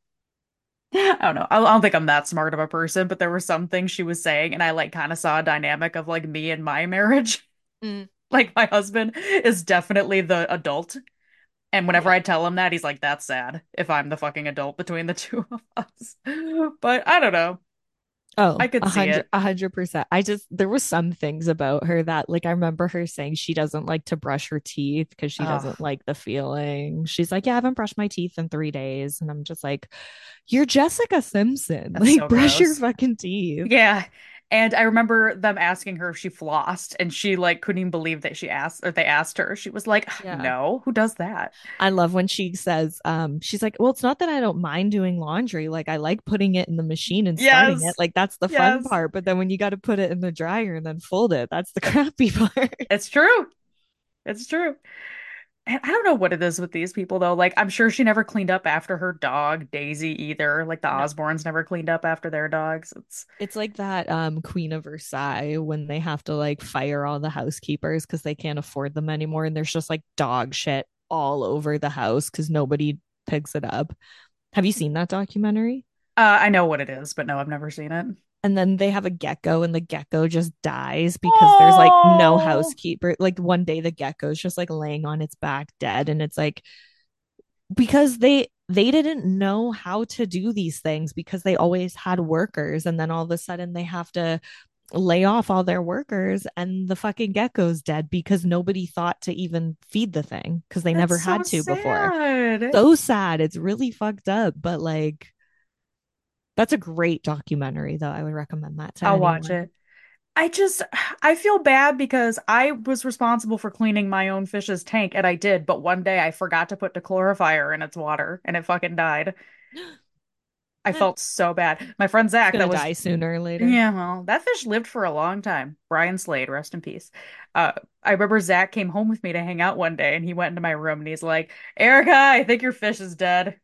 I don't know. I don't think I'm that smart of a person, but there were some things she was saying, and I like kind of saw a dynamic of like me and my marriage. Mm. Like my husband is definitely the adult, and whenever Yeah. I tell him that, he's like, "That's sad if I'm the fucking adult between the two of us." But I don't know. I Oh, could see it. 100%. I just, there was some things about her that, like, I remember her saying she doesn't like to brush her teeth because she Oh, doesn't like the feeling. She's like, yeah, I haven't brushed my teeth in 3 days. And I'm just like, you're Jessica Simpson. that's Like, so brush your gross. fucking teeth. Yeah. And I remember them asking her if she flossed, and she like couldn't even believe that she asked or they asked her. She was like, Yeah. "No, who does that?" I love when she says, she's like, well, it's not that I don't mind doing laundry. Like, I like putting it in the machine and starting it. Yes. Like, that's the fun Yes. part. But then when you got to put it in the dryer and then fold it, that's the crappy part. It's true. It's true. And I don't know what it is with these people though. Like I'm sure she never cleaned up after her dog, Daisy either. Like the No. Osbournes never cleaned up after their dogs. It's It's like that Queen of Versailles when they have to like fire all the housekeepers because they can't afford them anymore. And there's just like dog shit all over the house because nobody picks it up. Have you seen that documentary? I know what it is, but no, I've never seen it. And then they have a gecko and the gecko just dies because there's like no Oh, housekeeper. Like one day the gecko's just like laying on its back dead. And it's like because they didn't know how to do these things because they always had workers and then all of a sudden they have to lay off all their workers and the fucking gecko's dead because nobody thought to even feed the thing because they that's never so had to before. sad. So sad. It's really fucked up, but like that's a great documentary though. I would recommend that to I'll watch anyone. it. I just I feel bad because I was responsible for cleaning my own fish's tank and I did, but one day I forgot to put dechlorifier in its water and it fucking died. I Eh, felt so bad. My friend it's Zach, gonna that was die sooner or later. yeah, well, that fish lived for a long time. Brian Slade, rest in peace. Uh, I remember Zach came home with me to hang out one day and he went into my room and he's like, Erica, I think your fish is dead.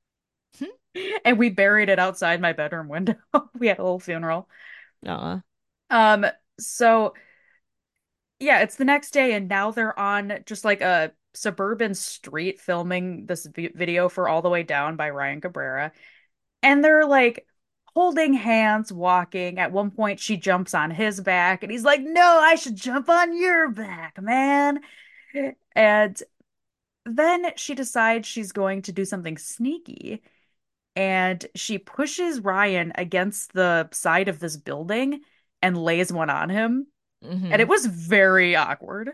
And we buried it outside my bedroom window. We had a little funeral. Aw. Um, so yeah, it's the next day and now they're on just like a suburban street filming this video for All the Way Down by Ryan Cabrera. And they're like holding hands, walking. At one point, she jumps on his back, and he's like, "No, I should jump on your back, man." And then she decides she's going to do something sneaky, and she pushes Ryan against the side of this building and lays one on him. And it Mm-hmm. was very awkward.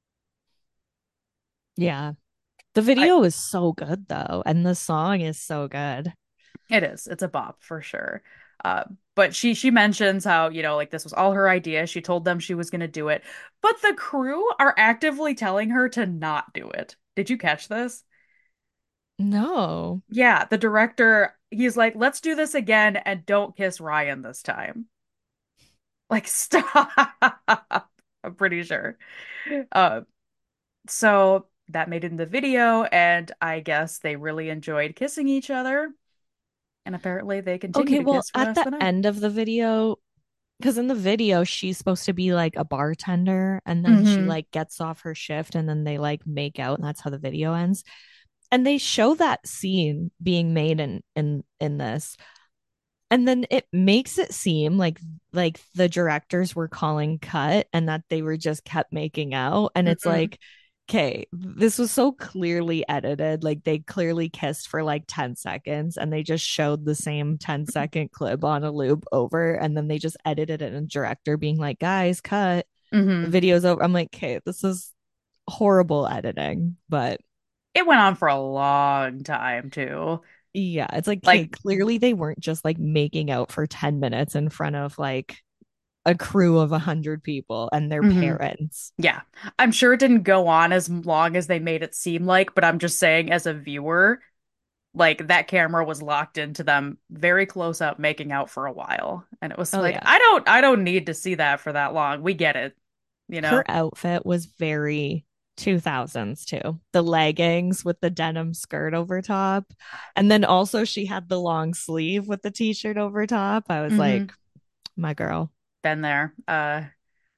Yeah. The I video is so good though, and the song is so good. It is. It's a bop for sure. Uh, but she mentions how, you know, like this was all her idea. She told them she was going to do it, but the crew are actively telling her to not do it. Did you catch this? No. Yeah, the director, he's like, "Let's do this again and don't kiss Ryan this time." Like, stop. I'm pretty sure. Uh, so that made it in the video, and I guess they really enjoyed kissing each other, and apparently they continue Okay, to well, kiss for the at rest the of the night. end of the video, because in the video she's supposed to be like a bartender and then she Hmm. like gets off her shift and then they like make out and that's how the video ends. And they show that scene being made in this. And then it makes it seem like the directors were calling cut and that they were just kept making out. And it's Hmm. like, okay, this was so clearly edited. Like they clearly kissed for like 10 seconds and they just showed the same 10-second clip on a loop over. And then they just edited it and director being like, guys, cut. The Hmm. video's over. I'm like, okay, this is horrible editing. But It went on for a long time too. yeah, it's like, okay, Like, clearly they weren't just like making out for 10 minutes in front of like a crew of 100 people and their hmm parents. yeah, I'm sure it didn't go on as long as they made it seem like, but I'm just saying as a viewer, like that camera was locked into them very close up making out for a while. And it was Oh like, yeah. I don't need to see that for that long. We get it, you Her know? outfit was very 2000s too. The leggings with the denim skirt over top. And then also she had the long sleeve with the t-shirt over top. I was Hmm. like, my girl. Been there.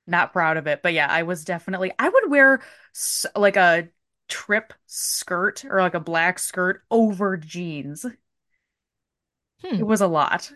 Not proud of it. But yeah, I was definitely, I would wear like a trip skirt or like a black skirt over jeans. It Hmm. was a lot.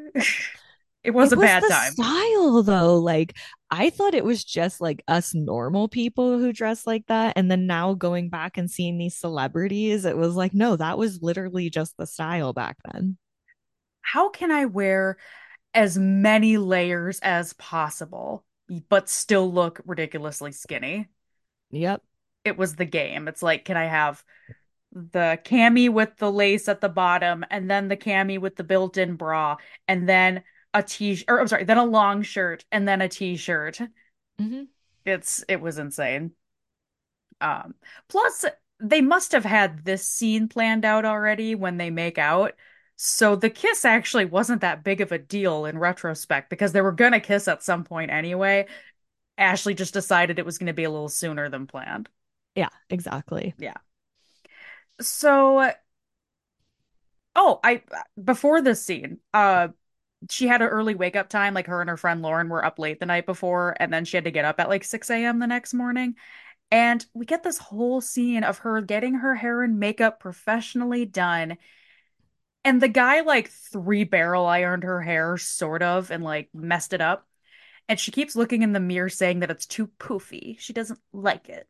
It was It a was bad the time. style though. Like I thought it was just like us normal people who dress like that. And then now going back and seeing these celebrities, it was like, no, that was literally just the style back then. How can I wear as many layers as possible, but still look ridiculously skinny? Yep. It was the game. It's like, can I have the cami with the lace at the bottom, and then the cami with the built-in bra, and then a t or I'm sorry, then a long shirt, and then a t-shirt. Hmm. It was insane. Um, Plus they must have had this scene planned out already when they make out. So the kiss actually wasn't that big of a deal in retrospect because they were gonna kiss at some point anyway. Ashley just decided it was gonna be a little sooner than planned. Yeah, exactly. Yeah. So, oh, I before this scene, she had an early wake up time. Like her and her friend Lauren were up late the night before, and then she had to get up at like 6 a.m. the next morning. And we get this whole scene of her getting her hair and makeup professionally done. And the guy like three barrel ironed her hair, sort of, and like messed it up. And she keeps looking in the mirror saying that it's too poofy. She doesn't like it.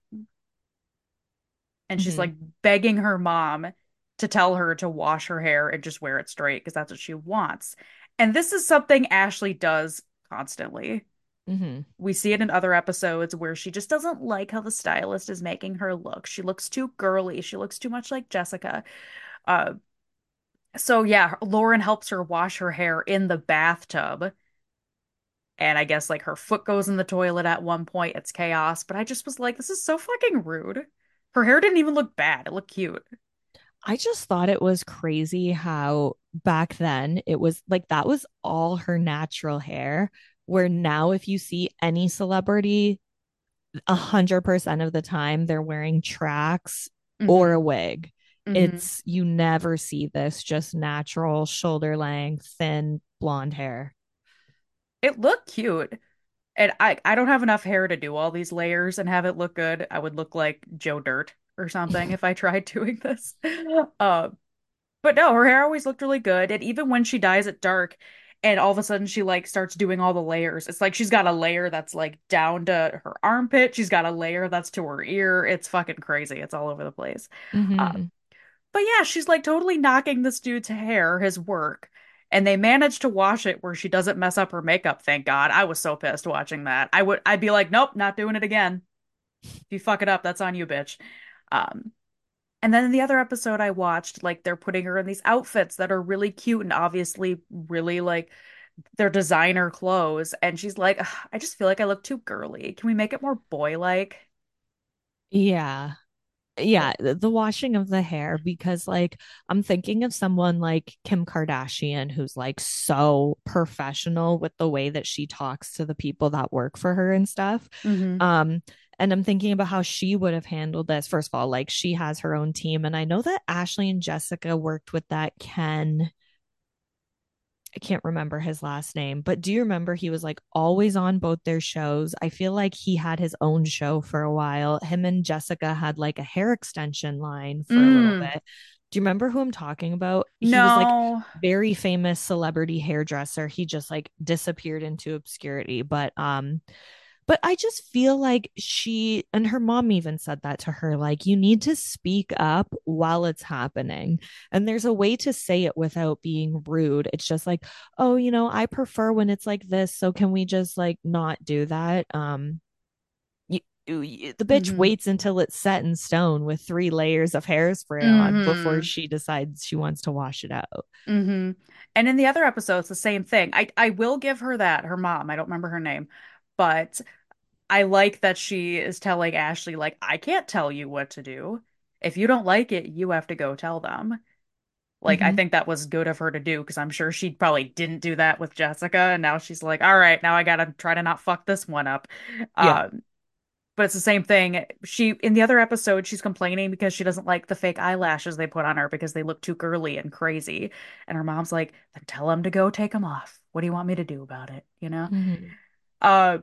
And she's Hmm. like begging her mom to tell her to wash her hair and just wear it straight because that's what she wants. And this is something Ashley does constantly. Hmm. We see it in other episodes where she just doesn't like how the stylist is making her look. She looks too girly. She looks too much like Jessica. Uh, so yeah, Lauren helps her wash her hair in the bathtub. And I guess like her foot goes in the toilet at one point. It's chaos. But I just was like, this is so fucking rude. Her hair didn't even look bad. It looked cute. I just thought it was crazy how back then it was like that was all her natural hair. Where now, if you see any celebrity, 100% of the time they're wearing tracks or Hmm a wig. hmm It's you never see this just natural shoulder length, thin blonde hair. It looked cute. And I don't have enough hair to do all these layers and have it look good. I would look like Joe Dirt or something if I tried doing this. Uh, but no, her hair always looked really good. And even when she dyes it dark and all of a sudden she like starts doing all the layers, it's like she's got a layer that's like down to her armpit. She's got a layer that's to her ear. It's fucking crazy. It's all over the place. Uh, Hmm. but yeah, she's like totally knocking this dude's hair, his work. And they managed to wash it where she doesn't mess up her makeup, thank God. I was so pissed watching that. I'd be like, nope, not doing it again. If you fuck it up, that's on you, bitch. Um, and then in the other episode I watched, like they're putting her in these outfits that are really cute and obviously really like they're designer clothes. And she's like, "Ugh, I just feel like I look too girly. Can we make it more boy-like?" Yeah. Yeah, the washing of the hair because like I'm thinking of someone like Kim Kardashian who's like so professional with the way that she talks to the people that work for her and stuff. Hmm Um and I'm thinking about how she would have handled this. First of all, like she has her own team and I know that Ashley and Jessica worked with that Ken. I can't remember his last name, but do you remember he was like always on both their shows? I feel like he had his own show for a while. Him and Jessica had like a hair extension line for a little Mm, bit. Do you remember who I'm talking about? He was like no. very famous celebrity hairdresser. He just like disappeared into obscurity, but I just feel like she and her mom even said that to her like, you need to speak up while it's happening. And there's a way to say it without being rude. It's just like, oh, I prefer when it's like this. So can we just like not do that? The bitch hmm waits until it's set in stone with 3 layers of hairspray on before hmm she decides she wants to wash it out. hmm And in the other episodes, the same thing. I will give her that, her mom. I don't remember her name, but I like that she is telling Ashley, like, I can't tell you what to do. If you don't like it, you have to go tell them. Like, I Mm-hmm. think that was good of her to do because I'm sure she probably didn't do that with Jessica. And now she's like, all right, now I gotta try to not fuck this one up. Yeah. Um, but it's the same thing. In the other episode, she's complaining because she doesn't like the fake eyelashes they put on her because they look too girly and crazy. And her mom's like, then tell him to go take them off. What do you want me to do about it? You know? Mm-hmm. Uh,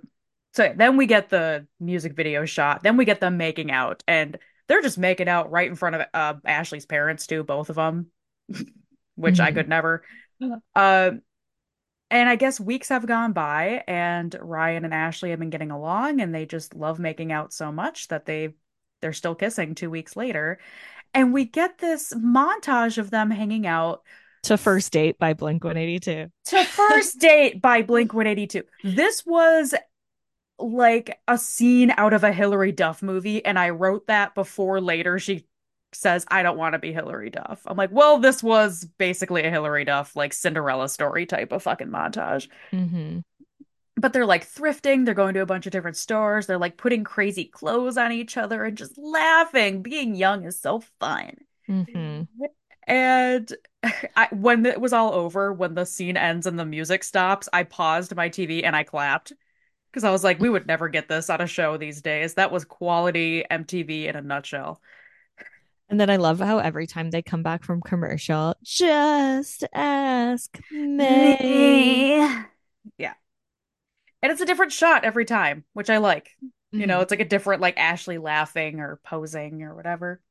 So then we get the music video shot. Then we get them making out, and they're just making out right in front of Ashley's parents too, both of them, which I Hmm. could never. Uh, and I guess weeks have gone by, and Ryan and Ashley have been getting along, and they just love making out so much that they're still kissing 2 weeks later. And we get this montage of them hanging out To First Date by Blink 182. to First Date by Blink 182. This was like a scene out of a Hilary Duff movie, and I wrote that before later she says, I don't want to be Hilary Duff. I'm like, well, this was basically a Hilary Duff, like Cinderella story type of fucking montage. Hmm. But they're like thrifting, they're going to a bunch of different stores, they're like putting crazy clothes on each other and just laughing. Being young is so fun. Hmm. And when it was all over, when the scene ends and the music stops, I paused my TV and I clapped because I was like, we would never get this on a show these days. That was quality MTV in a nutshell. And then I love how every time they come back from commercial, just ask May. Me. Yeah. And it's a different shot every time, which I like. Hmm. It's like a different, like Ashley laughing or posing or whatever.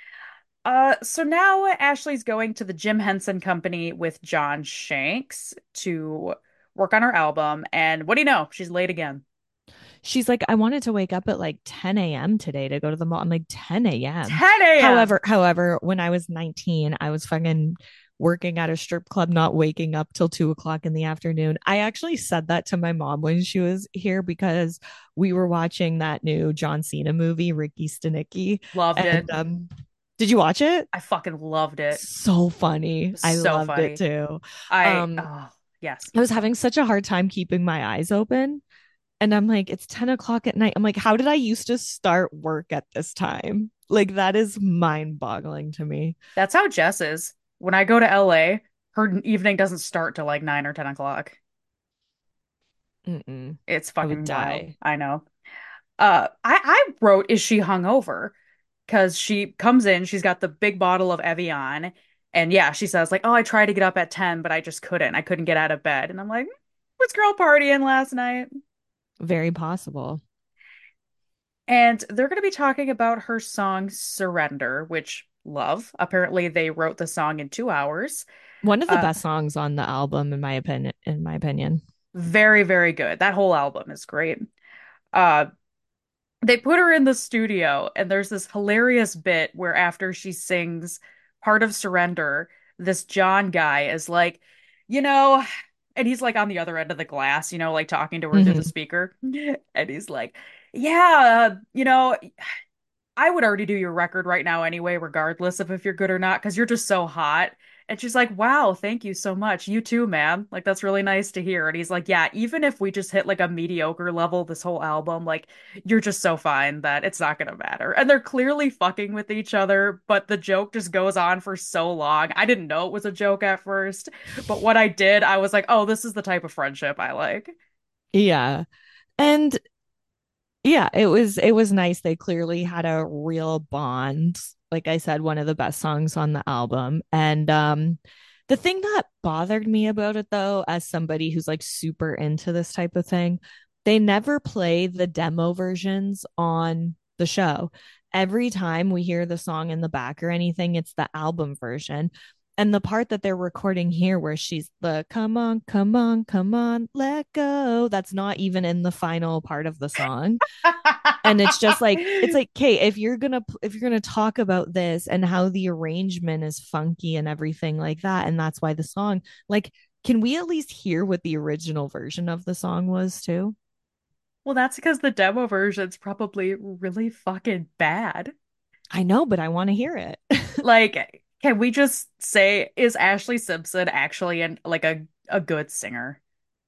So now Ashley's going to the Jim Henson Company with John Shanks to work on her album. And what do you know? She's late again. She's like, I wanted to wake up at like 10 a.m. today to go to the mall. I'm like, 10 a.m. 10 a.m. However, when I was 19, I was fucking working at a strip club, not waking up till 2 o'clock in the afternoon. I actually said that to my mom when she was here because we were watching that new John Cena movie, Ricky Stenicki. Loved it. And did you watch it? I fucking loved it. It So funny. was I so loved it funny. too. Um, Oh, yes. I was having such a hard time keeping my eyes open. And I'm like, it's 10 o'clock at night. I'm like, how did I used to start work at this time? Like, that is mind boggling to me. That's how Jess is. When I go to LA, her evening doesn't start till like 9 or 10 o'clock. Mm-mm. It's I would fucking wild. die. I know. I wrote, is she hungover? Because she comes in, she's got the big bottle of Evian, and yeah, she says like, "Oh, I tried to get up at 10, but I just couldn't. I couldn't get out of bed." And I'm like, "Was girl partying last night?" Very possible. And they're going to be talking about her song Surrender, which love. Apparently, they wrote the song in 2 hours. One of the Uh, best songs on the album, in my opinion. In my opinion, Very, very good. That whole album is great. Uh, they put her in the studio, and there's this hilarious bit where after she sings part of Surrender, this John guy is like, you know, and he's like on the other end of the glass, like talking to her through the hmm. speaker. And he's like, yeah, I would already do your record right now anyway, regardless of if you're good or not, because you're just so hot. And she's like, wow, thank you so much. You too, man. Like, that's really nice to hear. And he's like, yeah, even if we just hit like a mediocre level this whole album, like, you're just so fine that it's not gonna matter. And they're clearly fucking with each other, but the joke just goes on for so long. I didn't know it was a joke at first, but when I did, I was like, oh, this is the type of friendship I like. Yeah, and yeah, it was nice. They clearly had a real bond. Like I said, one of the best songs on the album. And the thing that bothered me about it though, as somebody who's like super into this type of thing, they never play the demo versions on the show. Every time we hear the song in the back or anything, it's the album version. And the part that they're recording here, where she's the come on, come on, come on, let go, that's not even in the final part of the song. And it's just like, it's like, okay, if you're gonna talk about this and how the arrangement is funky and everything like that, and that's why the song, like, can we at least hear what the original version of the song was too? Well, that's because the demo version's probably really fucking bad. I know, but I want to hear it. Like, can we just say, is Ashley Simpson actually a good singer?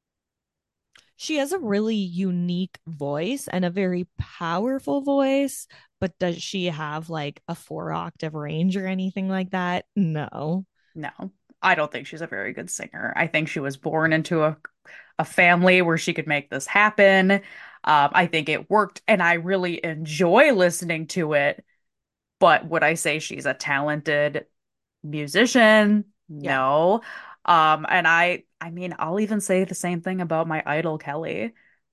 She has a really unique voice and a very powerful voice, but does she have like a 4 octave range or anything like that? No. No, I don't think she's a very good singer. I think she was born into a family where she could make this happen. I think it worked, and I really enjoy listening to it. But would I say she's a talented musician? Yeah. No. And I mean, I'll even say the same thing about my idol Kelly.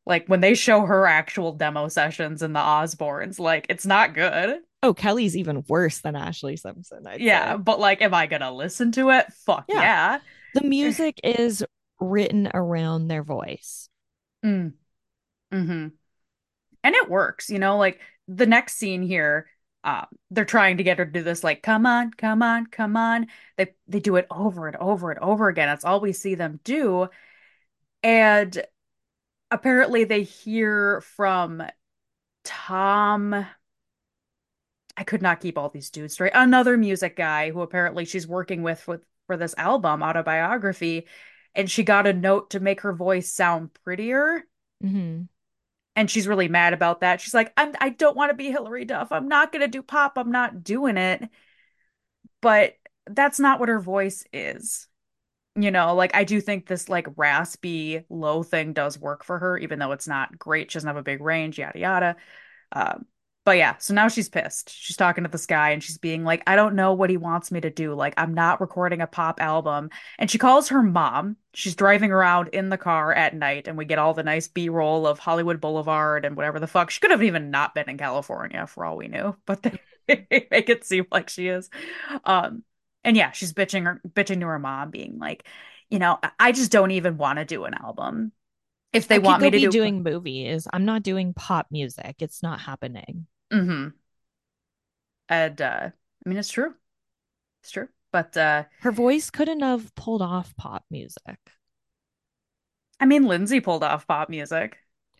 Like when they show her actual demo sessions in the Osbournes, like it's not good. Oh, Kelly's even worse than Ashley Simpson, I'd Yeah, say. but like, am I gonna listen to it? Fuck Yeah. yeah. The music is written around their voice. Mm, hmm. And it works, like the next scene here, they're trying to get her to do this, like, come on, come on, come on. They do it over and over and over again. That's all we see them do. And apparently they hear from Tom. I could not keep all these dudes straight. Another music guy who apparently she's working with for this album, Autobiography, and she got a note to make her voice sound prettier. Mm-hmm. And she's really mad about that. She's like, I don't want to be Hilary Duff. I'm not gonna do pop. I'm not doing it. But that's not what her voice is. Like I do think this like raspy low thing does work for her, even though it's not great. She doesn't have a big range, yada yada. Um, but yeah, so now she's pissed. She's talking to this guy and she's being like, I don't know what he wants me to do. Like, I'm not recording a pop album. And she calls her mom. She's driving around in the car at night, and we get all the nice B-roll of Hollywood Boulevard and whatever the fuck. She could have even not been in California for all we knew, but they make it seem like she is. Um, and yeah, she's bitching to her mom, being like, I just don't even want to do an album. If they I could want me go to be do, doing movies. I'm not doing pop music. It's not happening. hmm. And I mean, it's true. It's true. But Her voice couldn't have pulled off pop music. I mean, Lindsay pulled off pop music.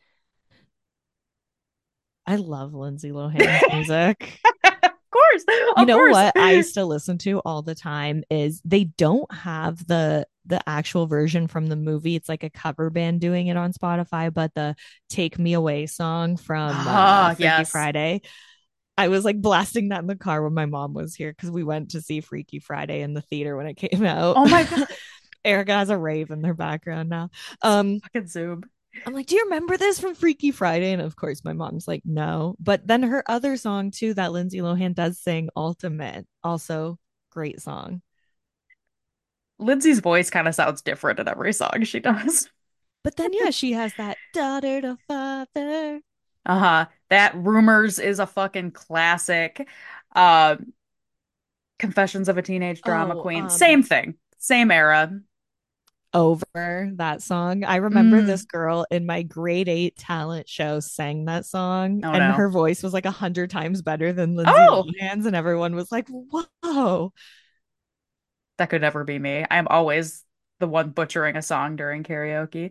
I love Lindsay Lohan's music. Of course. You Of know course. what I used to listen to all the time is they don't have the actual version from the movie. It's like a cover band doing it on Spotify, but the Take Me Away song from Ah, Freaky yes. Friday. I was like blasting that in the car when my mom was here because we went to see Freaky Friday in the theater when it came out. Oh my God. Erica has a rave in their background now. It's Um, fucking Zoom. I'm like, do you remember this from Freaky Friday? And of course, my mom's like, no. But then her other song, too, that Lindsay Lohan does sing, Ultimate, also great song. Lindsay's voice kind of sounds different in every song she does. But then, yeah, she has that daughter to father. Uh-huh. That Rumors is a fucking classic. Um, Confessions of a Teenage Drama Oh, Queen. Same thing. Same era. Over that song. I remember this Mm. girl in my grade 8 talent show sang that song, Oh and no. her voice was like 100 times better than Lindsay Oh, Lohan's, and everyone was like, whoa. that could never be me. I'm always the one butchering a song during karaoke.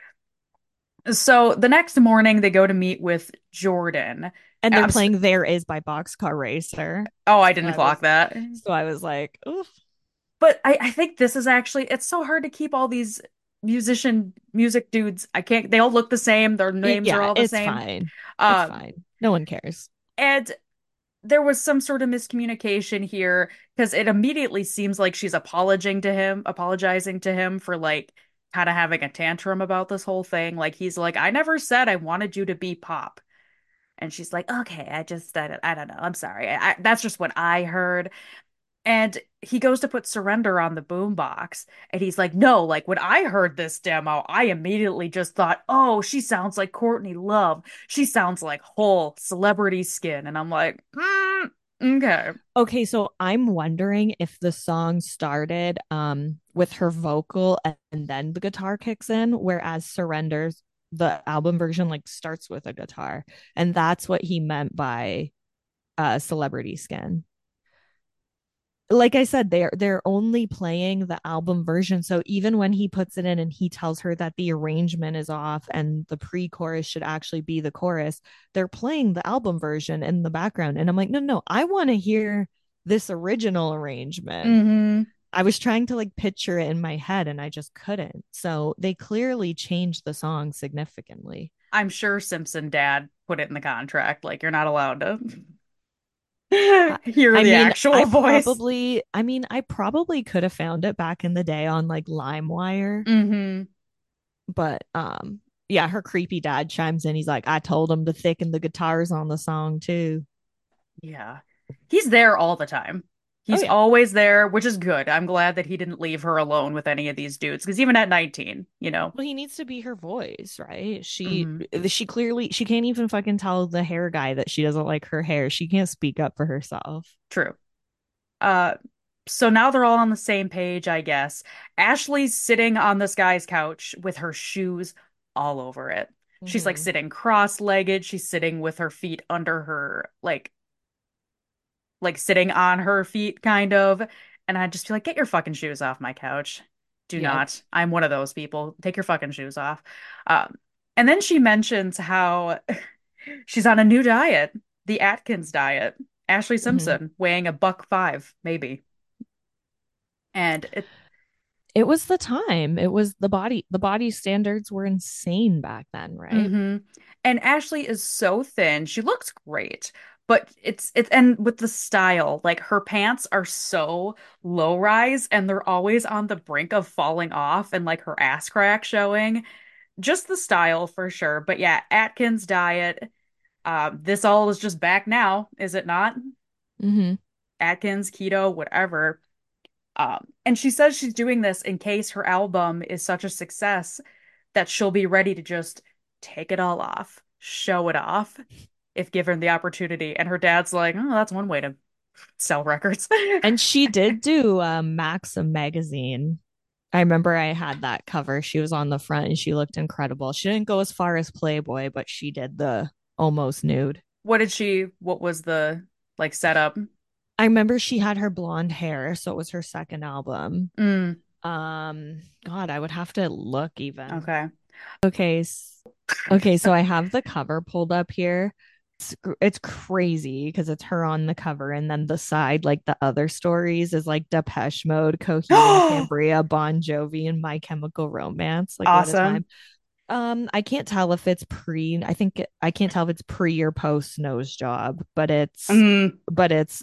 So the next morning, they go to meet with Jordan. And they're I'm s playing There Is by Boxcar Racer. Oh, I So didn't I clock was that. so I was like, oof. But I think this is actually, it's so hard to keep all these music dudes. I can't, they all look the same. Their names are Yeah, all the it's same. fine. It's Um, fine. No one cares. and there was some sort of miscommunication here because it immediately seems like she's apologizing to him for like kind of having a tantrum about this whole thing. Like he's like, I never said I wanted you to be pop. And she's like, okay, I don't know. I'm sorry. That's just what I heard. And he goes to put Surrender on the boombox. And he's like, no, like when I heard this demo, I immediately just thought, oh, she sounds like Courtney Love. She sounds like whole celebrity skin. And I'm like, okay. Okay, so I'm wondering if the song started with her vocal and then the guitar kicks in, whereas Surrenders, the album version, like starts with a guitar. And that's what he meant by celebrity skin. Like I said, they're only playing the album version. So even when he puts it in and he tells her that the arrangement is off and the pre-chorus should actually be the chorus, they're playing the album version in the background. And I'm like, no, no, I want to hear this original arrangement. Hmm. I was trying to like picture it in my head and I just couldn't. So they clearly changed the song significantly. I'm sure Simpson dad put it in the contract. Like, you're not allowed to I, hear I the mean, actual voice. I probably could have found it back in the day on like LimeWire. Hmm. But yeah, her creepy dad chimes in. He's like, I told him to thicken the guitars on the song too. Yeah. He's there all the time. Oh He's yeah. always there, which is good. I'm glad that he didn't leave her alone with any of these dudes because even at 19, you know. Well, he needs to be her voice, right? Hmm. She clearly she can't even fucking tell the hair guy that she doesn't like her hair. She can't speak up for herself. True. Uh, so now they're all on the same page, I guess. Ashley's sitting on this guy's couch with her shoes all over it. She's like Hmm. sitting cross-legged. She's sitting with her feet under her, like sitting on her feet, kind of. And I just feel like, get your fucking shoes off my couch. Do Yeah. not. I'm one of those people. Take your fucking shoes off. Um, and then she mentions how she's on a new diet, the Atkins diet. Ashley Hmm. Simpson, weighing a buck five, maybe. And it It was the time. It was the body standards were insane back then, right? hmm And Ashley is so thin. She looks great, but it's and with the style, like her pants are so low rise and they're always on the brink of falling off and like her ass crack showing. Just the style for sure. But yeah, Atkins diet. This all is just back now, is it not? Hmm. Atkins, keto, whatever. And she says she's doing this in case her album is such a success that she'll be ready to just take it all off, show it off if given the opportunity. And her dad's like, oh, that's one way to sell records. And she did do Maxim magazine. I remember I had that cover. She was on the front and she looked incredible. She didn't go as far as Playboy, but she did the almost nude. What was the like setup? I remember she had her blonde hair, so it was her second album. Mm, God, I would have to look even. okay. Okay, okay, so I have the cover pulled up here. It's crazy because it's her on the cover, and then the side, like the other stories, is like Depeche Mode, Coheed and Cambria, Bon Jovi, and My Chemical Romance. Like, what a Awesome. time! I can't tell if it's pre. I can't tell if it's pre or post nose job, Mm, but it's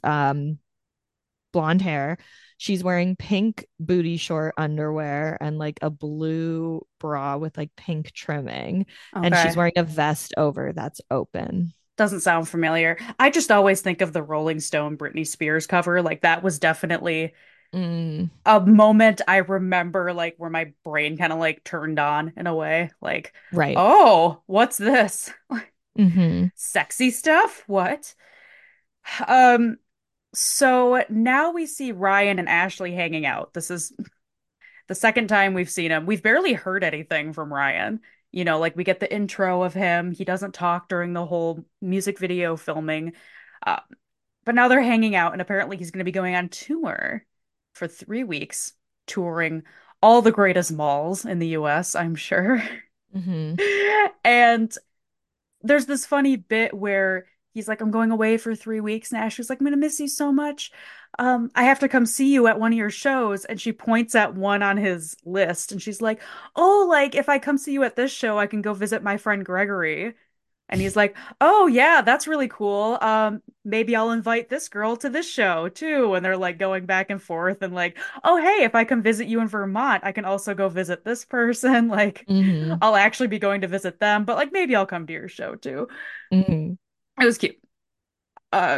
blonde hair. She's wearing pink booty short underwear and like a blue bra with like pink trimming. And she's okay. wearing a vest over that's open. Doesn't sound familiar. I just always think of the Rolling Stone Britney Spears cover. Like that was definitely Mm, a moment I remember like where my brain kind of like turned on in a way. Like, right. oh, what's this? Mm-hmm. Sexy stuff? What? Um, so now we see Ryan and Ashley hanging out. This is the second time we've seen him. We've barely heard anything from Ryan. You know, like we get the intro of him. He doesn't talk during the whole music video filming. Uh, but now they're hanging out, and apparently he's going to be going on tour for 3 weeks, touring all the greatest malls in the US, I'm sure. Mm-hmm. And there's this funny bit where he's like, I'm going away for 3 weeks. And Ashley's like, I'm gonna miss you so much. I have to come see you at one of your shows. And she points at one on his list and she's like, oh, like if I come see you at this show, I can go visit my friend Gregory. And he's like, oh yeah, that's really cool. Maybe I'll invite this girl to this show too. And they're like going back and forth and like, oh hey, if I come visit you in Vermont, I can also go visit this person. Like, Mm-hmm. I'll actually be going to visit them, but like maybe I'll come to your show too. Mm-hmm. It was cute. Uh,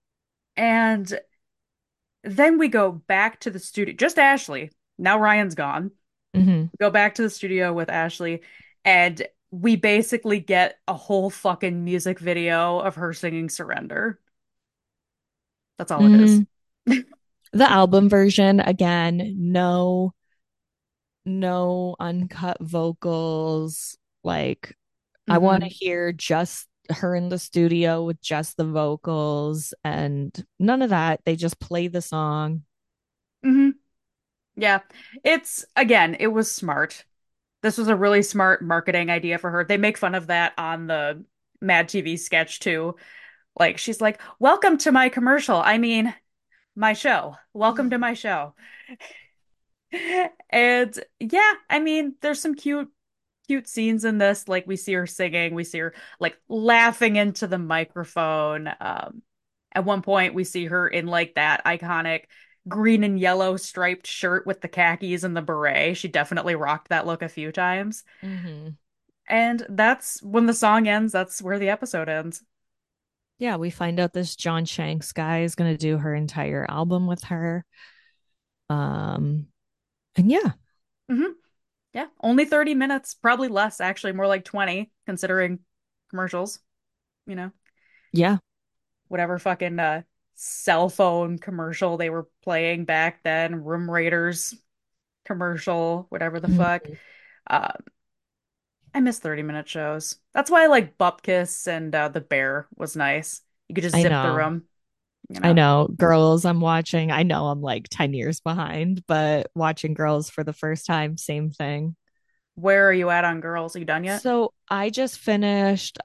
and then we go back to the studio, just Ashley. Now Ryan's gone. Mm-hmm. Go back to the studio with Ashley, and we basically get a whole fucking music video of her singing Surrender. That's all it is. Mm-hmm. The album version, again, no uncut vocals. Like, I want to Hmm. hear just her in the studio with just the vocals and none of that. They just play the song. Hmm. Yeah. It's again, it was smart. This was a really smart marketing idea for her. They make fun of that on the Mad TV sketch too. Like she's like, "Welcome to my commercial. I mean, my show. Welcome to my show." And yeah, I mean, there's some cute scenes in this. Like we see her singing, we see her like laughing into the microphone. At one point we see her in like that iconic green and yellow striped shirt with the khakis and the beret. She definitely rocked that look a few times. Mm-hmm. And that's when the song ends, that's where the episode ends. Yeah, we find out this John Shanks guy is going to do her entire album with her. Um, and yeah, Hmm. Yeah, only 30 minutes, probably less, actually, more like 20, considering commercials, you know, yeah. whatever fucking cell phone commercial they were playing back then, Room Raiders commercial, whatever the fuck. Mhm. Uh, I miss 30-minute shows. That's why I like Bupkis and The Bear was nice. You could just I zip through know. them, you I know. know. Girls, I'm watching. I know I'm like 10 years behind, but watching Girls for the first time, same thing. Where are you at on Girls? Are you done yet? So I just finished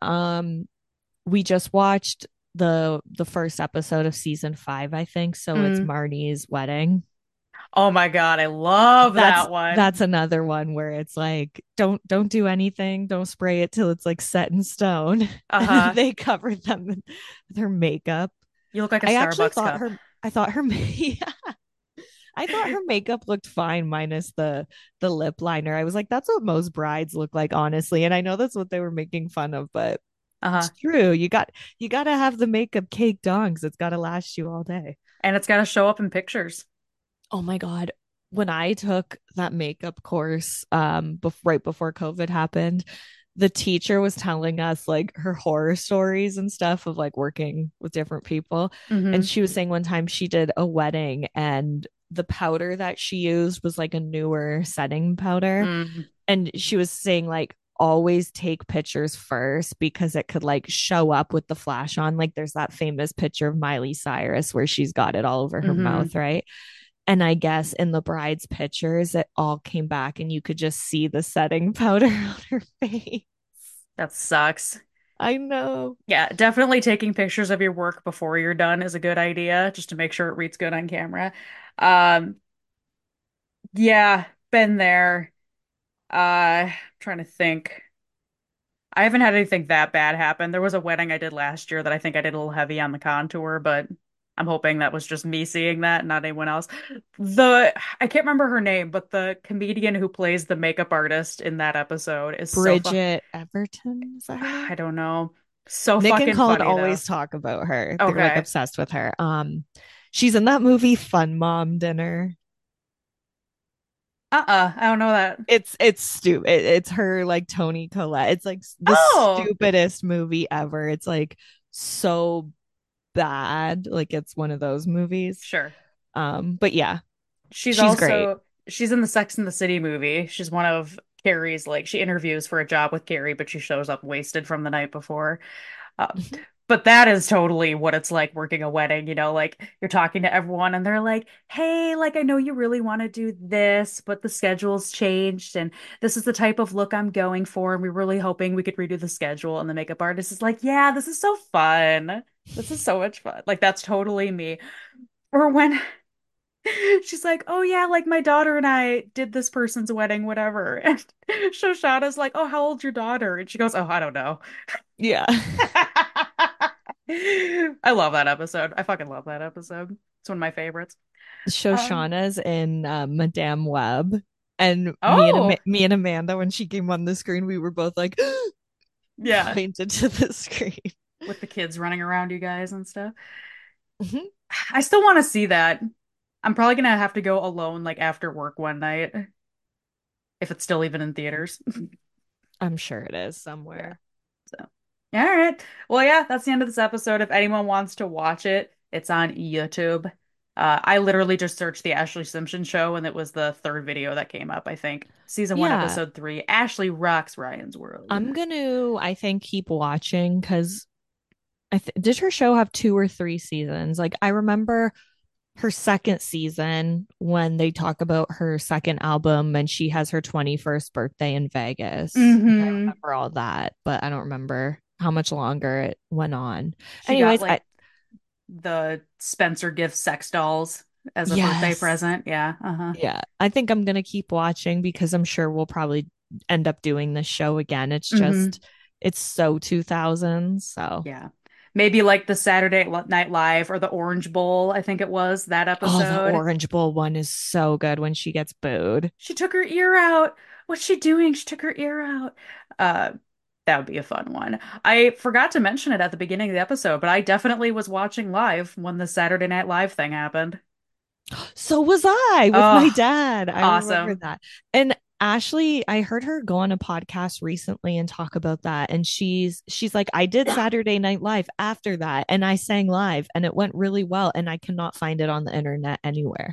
we just watched the first episode of season 5, I think. So it's Mm. Marnie's wedding. Oh my God, I love That's that one. that's another one where it's like don't do anything, don't spray it till it's like set in stone. And then Uh-huh. they cover them in their makeup. You look like a I actually Starbucks thought cup. her I thought her yeah, I thought her makeup looked fine minus the lip liner. I was like, that's what most brides look like, honestly. And I know that's what they were making fun of, but Uh-huh. it's true. You got to have the makeup cake dongs. It's got to last you all day. And it's got to show up in pictures. Oh my God. When I took that makeup course right before COVID happened, the teacher was telling us like her horror stories and stuff of like working with different people. And Hmm. she was saying one time she did a wedding and the powder that she used was like a newer setting powder. Mm. And she was saying like always take pictures first because it could like show up with the flash on. Like there's that famous picture of Miley Cyrus where she's got it all over her Hmm. mouth, right? And I guess in the bride's pictures, it all came back and you could just see the setting powder on her face. That sucks. I know. Yeah, definitely taking pictures of your work before you're done is a good idea, just to make sure it reads good on camera. Yeah, been there. Trying to think. I haven't had anything that bad happen. There was a wedding I did last year that I think I did a little heavy on the contour, but I'm hoping that was just me seeing that, not anyone else. I can't remember her name, but the comedian who plays the makeup artist in that episode is so fuck. Bridget Everton, is that her name? I don't know. So Nick and fucking Colin funny though. always talk about her. They're like Okay. obsessed with her. She's in that movie Fun Mom Dinner. I don't know that. It's stupid. It's her like Tony Collette. It's like the Oh, stupidest movie ever. It's like so bad. Like it's one of those movies. sure. But yeah, She's she's great. also she's in the Sex and the City movie. She's one of Carrie's like she interviews for a job with Carrie, but she shows up wasted from the night before. Um, but that is totally what it's like working a wedding, like you're talking to everyone and they're like, "Hey, like I know you really want to do this, but the schedule's changed and this is the type of look I'm going for and we're really hoping we could redo the schedule." And the makeup artist is like, "Yeah, this is so fun. This is so much fun." Like that's totally me. Or when she's like, "Oh yeah, like my daughter and I did this person's wedding, whatever." And Shoshana's like, "Oh, how old's your daughter?" And she goes, "Oh, I don't know." Yeah. I love that episode. I fucking love that episode. It's one of my favorites. Um, Shoshana's in Madame Web. And oh, me and Amanda, when she came on the screen, we were both like yeah, pointed to the screen. with the kids running around you guys and stuff. Mhm. I still want to see that. I'm probably gonna have to go alone, like after work one night, if it's still even in theaters. I'm sure it is Yeah. somewhere. So, all right. Well, yeah, that's the end of this episode. If anyone wants to watch it, it's on YouTube. I literally just searched the Ashley Simpson show, and it was the third video that came up, I think. Season one, Yeah, episode three. Ashley rocks Ryan's world. I'm gonna, I think, keep watching because did her show have 2 or 3 seasons? Like, I remember her second season when they talk about her second album and she has her 21st birthday in Vegas. Like, I Hmm. remember all that, but I don't remember how much longer it went on. She got Anyways, like the Spencer gift sex dolls as a birthday yes. present. Yeah. Uh-huh. Yeah, I think I'm gonna keep watching because I'm sure we'll probably end up doing this show again. Hmm. It's so 2000s. So, Yeah. Maybe like the Saturday Night Live or the Orange Bowl, I think it was that oh, the episode. Orange Bowl one is so good when she gets booed. She took her ear out. What's she doing? She took her ear out. Uh, That would be a fun one. I forgot to mention it at the beginning of the episode, but I definitely was watching live when the Saturday Night Live thing happened. So was I with my Oh, dad. I remember awesome. that. And Ashley, I heard her go on a podcast recently and talk about that. And she's like, I did Saturday Night Live after that, and I sang live, and it went really well. And I cannot find it on the internet anywhere.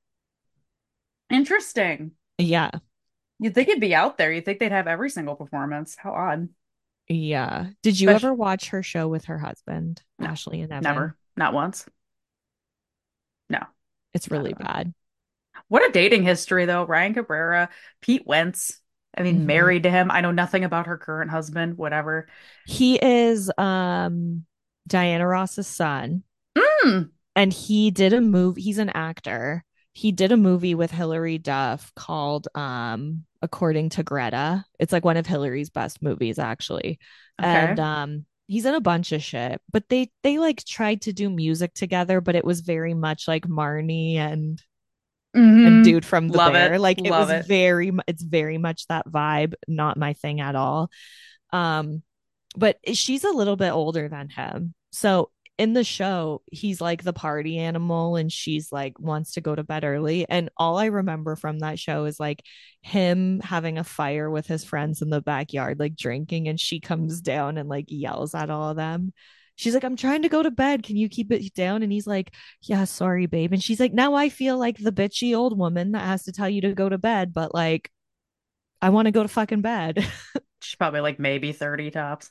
Interesting. Yeah, You'd think it'd be out there. You'd think they'd have every single performance. How odd. yeah. Did you Especially, ever watch her show with her husband, no, Ashley and Evan? never. Not once. No, It's not really at all. bad. What a dating history, though. Ryan Cabrera, Pete Wentz. I mean, Mhm. married to him. I know nothing about her current husband, whatever. He is Diana Ross's son, Mm, and he did a movie. He's an actor. He did a movie with Hilary Duff called According to Greta. It's like one of Hillary's best movies actually. okay. And he's in a bunch of shit, but they like tried to do music together, but it was very much like Marnie and Mm-hmm. Dude from the Love it. Bear. Like it Love was it. it's very much that vibe, not my thing at all. Um but she's a little bit older than him. So in the show, he's like the party animal and she's like wants to go to bed early. And all I remember from that show is like him having a fire with his friends in the backyard, like drinking, and she comes down and like yells at all of them. She's like, I'm trying to go to bed. Can you keep it down? And he's like, yeah, sorry, babe. And she's like, now I feel like the bitchy old woman that has to tell you to go to bed, but like, I want to go to fucking bed. She's probably like maybe 30 tops.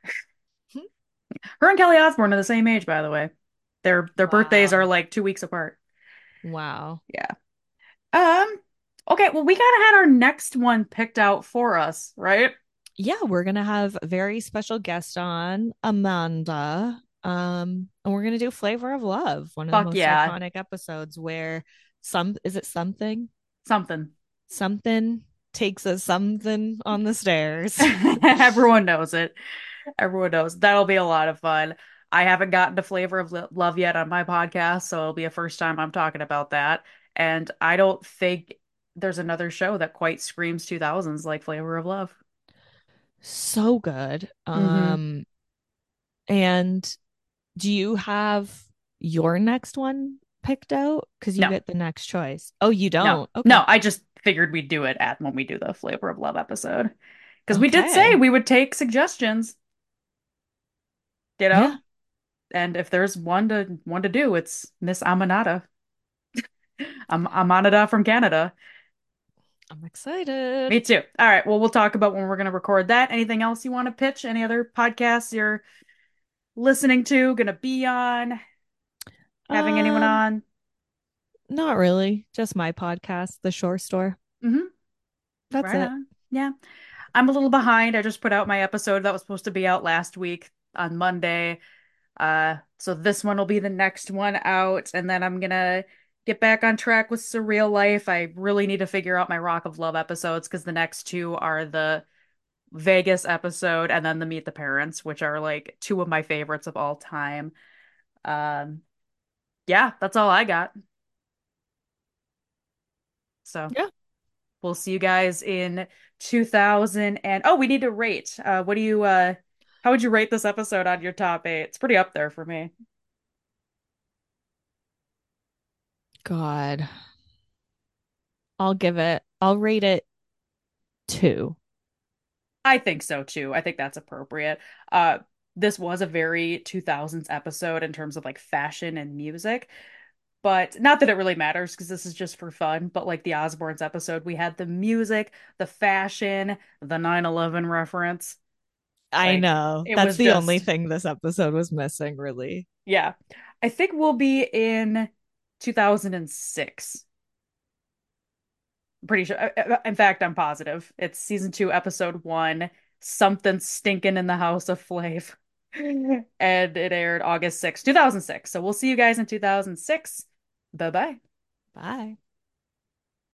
Her and Kelly Osbourne are the same age, by the way. Their birthdays are Wow. like 2 weeks apart. Wow. Yeah. Um, okay, well, we kind of had our next one picked out for us, right? Yeah, we're gonna have a very special guest on, Amanda. And we're gonna do Flavor of Love, one of the Fuck most yeah. iconic episodes where some is it something? Something. Something takes a something on the stairs. Everyone knows it. Everyone knows. That'll be a lot of fun. I haven't gotten to Flavor of Love yet on my podcast, so it'll be a first time I'm talking about that. And I don't think there's another show that quite screams 2000s like Flavor of Love. So good. Hmm. And do you have your next one picked out? Because you No, get the next choice. Oh, you no, don't? no. Okay. I just figured we'd do it at when we do the Flavor of Love episode. Because we did say Okay. we would take suggestions, you Yeah, know? And if there's one to do, it's Miss Amanada. Amanada from Canada. I'm excited. Me too. All right. Well, we'll talk about when we're going to record that. Anything else you want to pitch? Any other podcasts you're listening to, going to be on, having anyone Um, on? Not really. Just my podcast, The Shore Store. Hmm. That's Right it. on. Yeah. I'm a little behind. I just put out my episode that was supposed to be out last week on Monday. So this one will be the next one out, and then I'm gonna get back on track with Surreal Life. I really need to figure out my Rock of Love episodes because the next two are the Vegas episode and then the Meet the Parents, which are like two of my favorites of all time. Um, yeah, that's all I got. So Yeah. we'll see you guys in 2000 and we need to rate. What do you how would you rate this episode on your top eight? It's pretty up there for me. God. I'll rate it 2. I think so too. I think that's appropriate. Uh, this was a very 2000s episode in terms of like fashion and music, but not that it really matters because this is just for fun. But like the Osbournes episode, we had the music, the fashion, the 9/11 reference. I Like know. it That's was the only just, thing this episode was missing, really. yeah. I think we'll be in 2006. I'm pretty sure. In fact, I'm positive. It's season two, episode one, Something Stinking in the House of Flav. And it aired August 6th, 2006. So we'll see you guys in 2006. Bye bye. Bye.